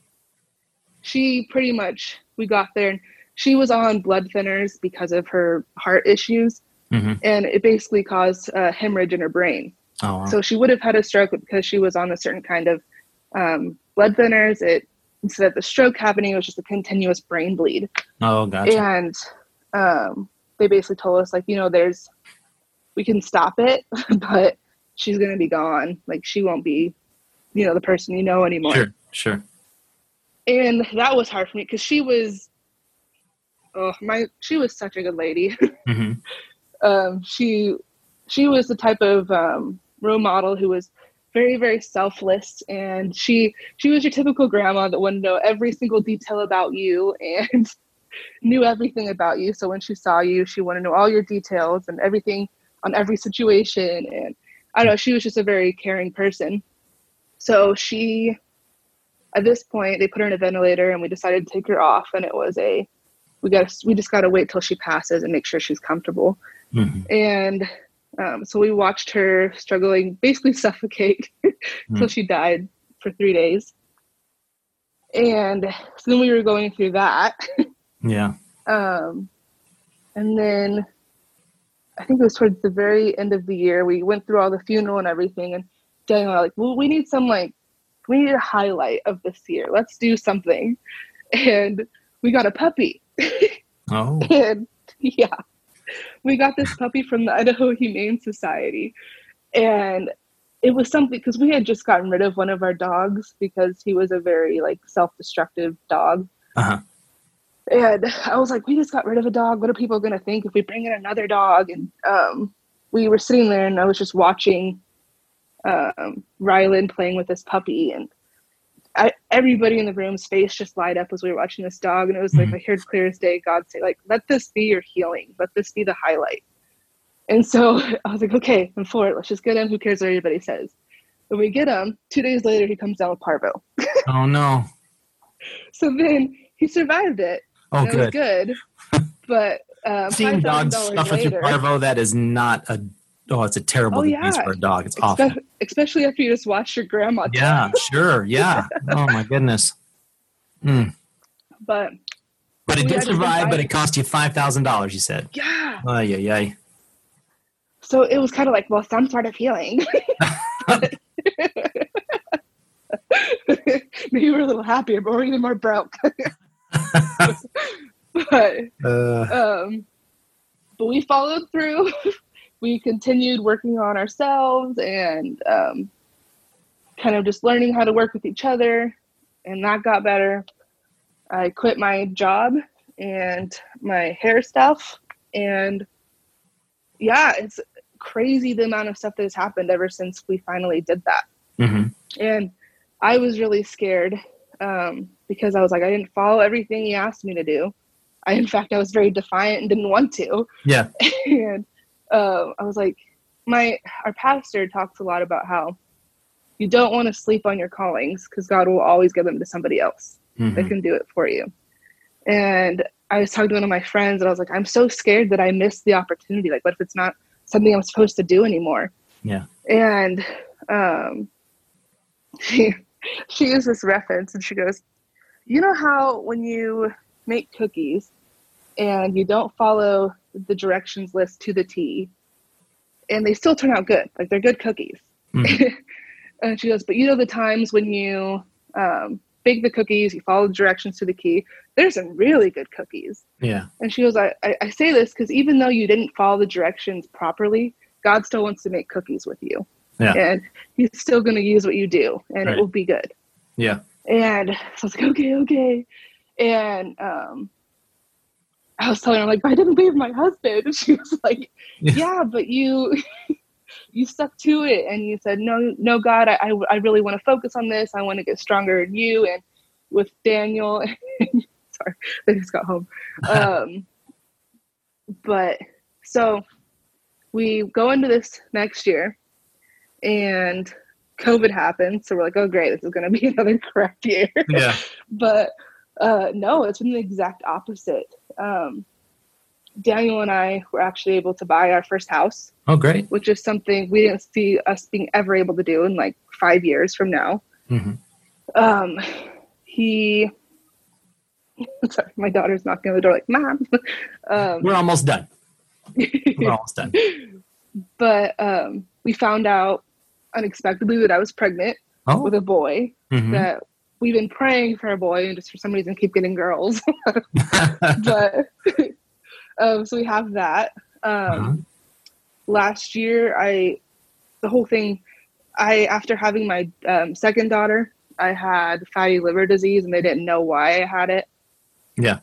Speaker 4: she pretty much, we got there and she was on blood thinners because of her heart issues. Mm-hmm. And it basically caused a hemorrhage in her brain.
Speaker 1: Oh, wow. So
Speaker 4: she would have had a stroke because she was on a certain kind of um, blood thinners. It, instead of the stroke happening, it was just a continuous brain bleed.
Speaker 1: Oh, gotcha.
Speaker 4: And um, they basically told us, like, you know, there's, we can stop it, but she's going to be gone. Like, she won't be, you know, the person you know anymore.
Speaker 1: Sure, sure.
Speaker 4: And that was hard for me because she was, oh my, she was such a good lady. Mm-hmm. um, she, she was the type of um, role model who was very, very selfless. And she, she was your typical grandma that wanted to know every single detail about you and knew everything about you. So when she saw you, she wanted to know all your details and everything on every situation. And I don't know, she was just a very caring person. So she, at this point, they put her in a ventilator and we decided to take her off. And it was a, we got we just got to wait till she passes and make sure she's comfortable. Mm-hmm. And um, so we watched her struggling, basically suffocate mm-hmm. till she died for three days. And so then we were going through that.
Speaker 1: Yeah.
Speaker 4: Um, and then I think it was towards the very end of the year, we went through all the funeral and everything. And Daniel and I were like, well, we need some like, we need a highlight of this year. Let's do something. And we got a puppy.
Speaker 1: Oh.
Speaker 4: And yeah, we got this puppy from the Idaho Humane Society. And it was something, because we had just gotten rid of one of our dogs because he was a very like self-destructive dog.
Speaker 1: Uh-huh.
Speaker 4: And I was like, we just got rid of a dog. What are people going to think if we bring in another dog? And um, we were sitting there and I was just watching um, Rylan playing with this puppy, and I, everybody in the room's face just light up as we were watching this dog. And it was like, mm-hmm. I heard clear as day God say, like, let this be your healing. Let this be the highlight. And so I was like, okay, I'm for it. Let's just get him. Who cares what anybody says? When we get him, two days later, he comes down with parvo.
Speaker 1: Oh, no.
Speaker 4: So then he survived it.
Speaker 1: Oh,
Speaker 4: and
Speaker 1: good.
Speaker 4: It was good. But um,
Speaker 1: seeing dogs suffer through parvo, that is not a, oh, it's a terrible
Speaker 4: oh,
Speaker 1: disease
Speaker 4: yeah.
Speaker 1: for a dog. It's
Speaker 4: Espe-
Speaker 1: awful.
Speaker 4: Especially after you just watched your grandma.
Speaker 1: Yeah, sure. Yeah. Oh, my goodness. Mm.
Speaker 4: But
Speaker 1: but it did survive, but it cost you five thousand dollars, you said.
Speaker 4: Yeah.
Speaker 1: Oh, yeah, yeah.
Speaker 4: So it was kind of like, well, some sort of healing. but, Maybe we're a little happier, but we're even more broke. but,
Speaker 1: uh.
Speaker 4: um, but we followed through. We continued working on ourselves and um, kind of just learning how to work with each other. And that got better. I quit my job and my hair stuff. And yeah, it's crazy the amount of stuff that has happened ever since we finally did that.
Speaker 1: Mm-hmm.
Speaker 4: And I was really scared um, because I was like, I didn't follow everything he asked me to do. I, in fact, I was very defiant and didn't want to.
Speaker 1: Yeah.
Speaker 4: And uh, I was like, my, our pastor talks a lot about how you don't want to sleep on your callings because God will always give them to somebody else
Speaker 1: mm-hmm.
Speaker 4: that can do it for you. And I was talking to one of my friends and I was like, I'm so scared that I missed the opportunity. Like, what if it's not something I'm supposed to do anymore?
Speaker 1: Yeah.
Speaker 4: And um, she, she used this reference and she goes, you know how when you make cookies and you don't follow the directions list to the T and they still turn out good, like they're good cookies. Mm-hmm. And she goes, but you know the times when you um, bake the cookies, you follow the directions to the key, there's some really good cookies.
Speaker 1: Yeah.
Speaker 4: And she goes, I, I, I say this because even though you didn't follow the directions properly, God still wants to make cookies with you.
Speaker 1: Yeah.
Speaker 4: And he's still going to use what you do and
Speaker 1: right.
Speaker 4: it will be good.
Speaker 1: Yeah.
Speaker 4: And so I was like, okay, okay. And um, I was telling her, like, I didn't leave my husband. And she was like, yeah, yeah but you... you stuck to it and you said, no, no, God, I, I, I really want to focus on this. I want to get stronger in you. And with Daniel, sorry, I just got home. Um, but so we go into this next year and COVID happened. So we're like, oh, great. This is going to be another correct year.
Speaker 1: Yeah.
Speaker 4: But uh, no, it's been the exact opposite. Um, Daniel and I were actually able to buy our first house.
Speaker 1: Oh, great.
Speaker 4: Which is something we didn't see us being ever able to do in like five years from now.
Speaker 1: Mm-hmm.
Speaker 4: Um, he, sorry, my daughter's knocking on the door like, Mom. um,
Speaker 1: We're almost done. We're almost done.
Speaker 4: But um, we found out unexpectedly that I was pregnant oh. with a boy. Mm-hmm. That we've been praying for a boy and just for some reason keep getting girls. But um, so we have that. Um, uh-huh. Last year, I, the whole thing, I, after having my um, second daughter, I had fatty liver disease and they didn't know why I had it.
Speaker 1: Yeah.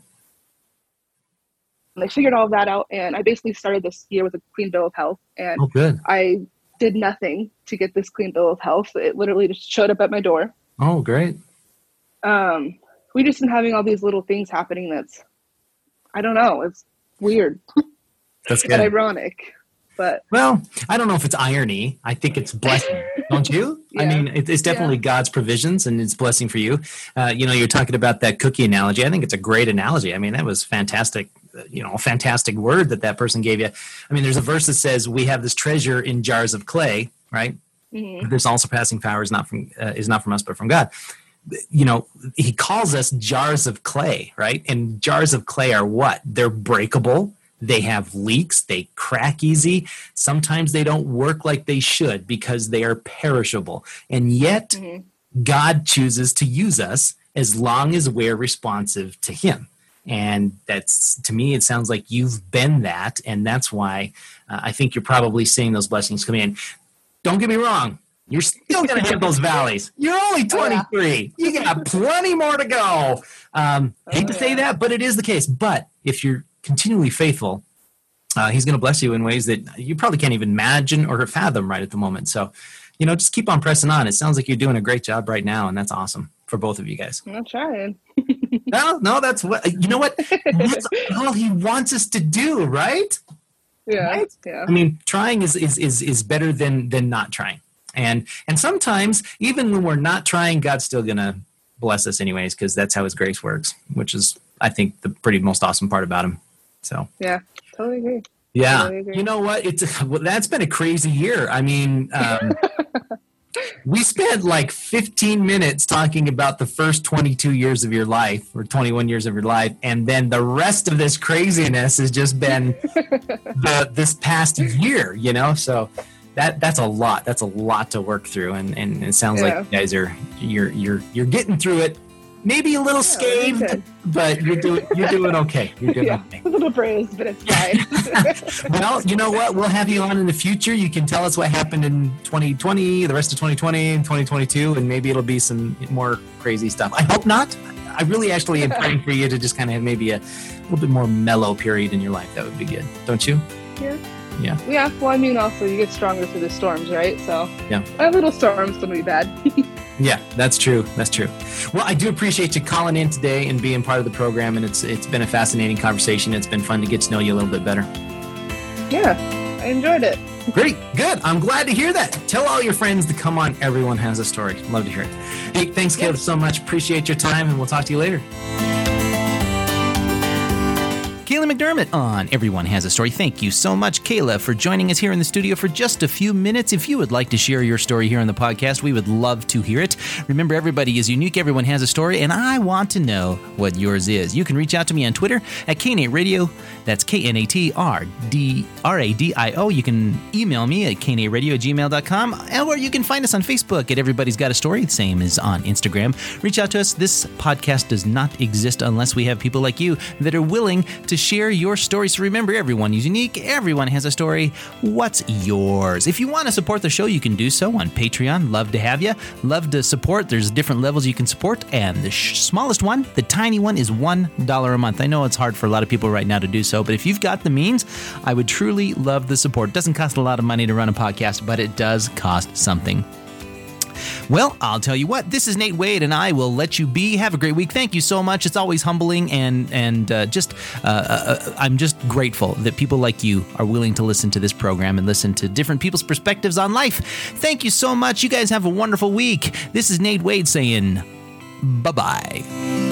Speaker 4: And I figured all of that out and I basically started this year with a clean bill of health. And
Speaker 1: oh, good.
Speaker 4: I did nothing to get this clean bill of health. It literally just showed up at my door.
Speaker 1: Oh, great.
Speaker 4: Um, we just been having all these little things happening that's, I don't know, it's weird.
Speaker 1: That's good.
Speaker 4: And ironic. But
Speaker 1: well, I don't know if it's irony. I think it's blessing, don't you? Yeah. I mean, it, it's definitely yeah. God's provisions and it's blessing for you. Uh, you know, you're talking about that cookie analogy. I think it's a great analogy. I mean, that was fantastic. You know, a fantastic word that that person gave you. I mean, there's a verse that says we have this treasure in jars of clay, right? Mm-hmm. This all surpassing power is not from uh, is not from us, but from God. You know, he calls us jars of clay, right? And jars of clay are what? They're breakable. They have leaks. They crack easy. Sometimes they don't work like they should because they are perishable. And yet, mm-hmm. God chooses to use us as long as we're responsive to him. And that's, to me, it sounds like you've been that. And that's why uh, I think you're probably seeing those blessings come in. Don't get me wrong. You're still going to hit those valleys. You're only twenty-three. You got plenty more to go. Um, hate to say that, but it is the case. But if you're continually faithful, uh, he's going to bless you in ways that you probably can't even imagine or fathom right at the moment. So, you know, just keep on pressing on. It sounds like you're doing a great job right now, and that's awesome for both of you guys.
Speaker 4: I'm trying.
Speaker 1: no, no, that's what, you know what? That's all he wants us to do, right?
Speaker 4: Yeah.
Speaker 1: Right?
Speaker 4: Yeah.
Speaker 1: I mean, trying is, is, is, is better than, than not trying. And, and sometimes even when we're not trying, God's still going to bless us anyways, because that's how his grace works, which is, I think, the pretty most awesome part about him. So
Speaker 4: yeah, totally agree.
Speaker 1: Yeah,
Speaker 4: totally agree.
Speaker 1: You know what? It's well, that's been a crazy year. I mean, um, we spent like fifteen minutes talking about the first twenty-two years of your life, or twenty-one years of your life, and then the rest of this craziness has just been the, this past year. You know, so that that's a lot. That's a lot to work through, and, and it sounds
Speaker 4: Yeah.
Speaker 1: like you guys are you're you're you're getting through it. Maybe a little
Speaker 4: Yeah,
Speaker 1: scathed,
Speaker 4: okay.
Speaker 1: but you're doing you're doing okay. You're doing
Speaker 4: Yeah,
Speaker 1: okay.
Speaker 4: a little bruised, but it's fine.
Speaker 1: Well, you know what? We'll have you on in the future. You can tell us what happened in twenty twenty, the rest of twenty twenty, and twenty twenty-two, and maybe it'll be some more crazy stuff. I hope not. I really actually am praying for you to just kind of have maybe a little bit more mellow period in your life. That would be good, don't you?
Speaker 4: Yeah.
Speaker 1: Yeah.
Speaker 4: Yeah. Well, I mean, also you get stronger through the storms, right? So
Speaker 1: Yeah.
Speaker 4: a little storm's gonna be bad.
Speaker 1: Yeah, that's true. That's true. Well, I do appreciate you calling in today and being part of the program, and it's it's been a fascinating conversation. It's been fun to get to know you a little bit better.
Speaker 4: Yeah, I enjoyed it.
Speaker 1: Great. Good. I'm glad to hear that. Tell all your friends to come on. Everyone has a story. Love to hear it. Hey, thanks, Caleb, so much. Appreciate your time, and we'll talk to you later. Kayla McDermott on Everyone Has a Story. Thank you so much, Kayla, for joining us here in the studio for just a few minutes. If you would like to share your story here on the podcast, we would love to hear it. Remember, everybody is unique. Everyone has a story, and I want to know what yours is. You can reach out to me on Twitter at K N A Radio. That's K N A T R D R A D I O. You can email me at K N A radio at gmail dot com, or you can find us on Facebook at Everybody's Got a Story, the same as on Instagram. Reach out to us. This podcast does not exist unless we have people like you that are willing to share your story. So remember, everyone is unique. Everyone has a story. What's yours? If you want to support the show, you can do so on Patreon. Love to have you. Love to support. There's different levels you can support, and the sh- smallest one, the tiny one, is one dollar a month. I know it's hard for a lot of people right now to do so, but if you've got the means, I would truly love the support. It doesn't cost a lot of money to run a podcast, but it does cost something. Well, I'll tell you what, this is Nate Wade, and I will let you be. Have a great week. Thank you so much. It's always humbling, and and uh, just uh, uh, I'm just grateful that people like you are willing to listen to this program and listen to different people's perspectives on life. Thank you so much. You guys have a wonderful week. This is Nate Wade saying bye-bye.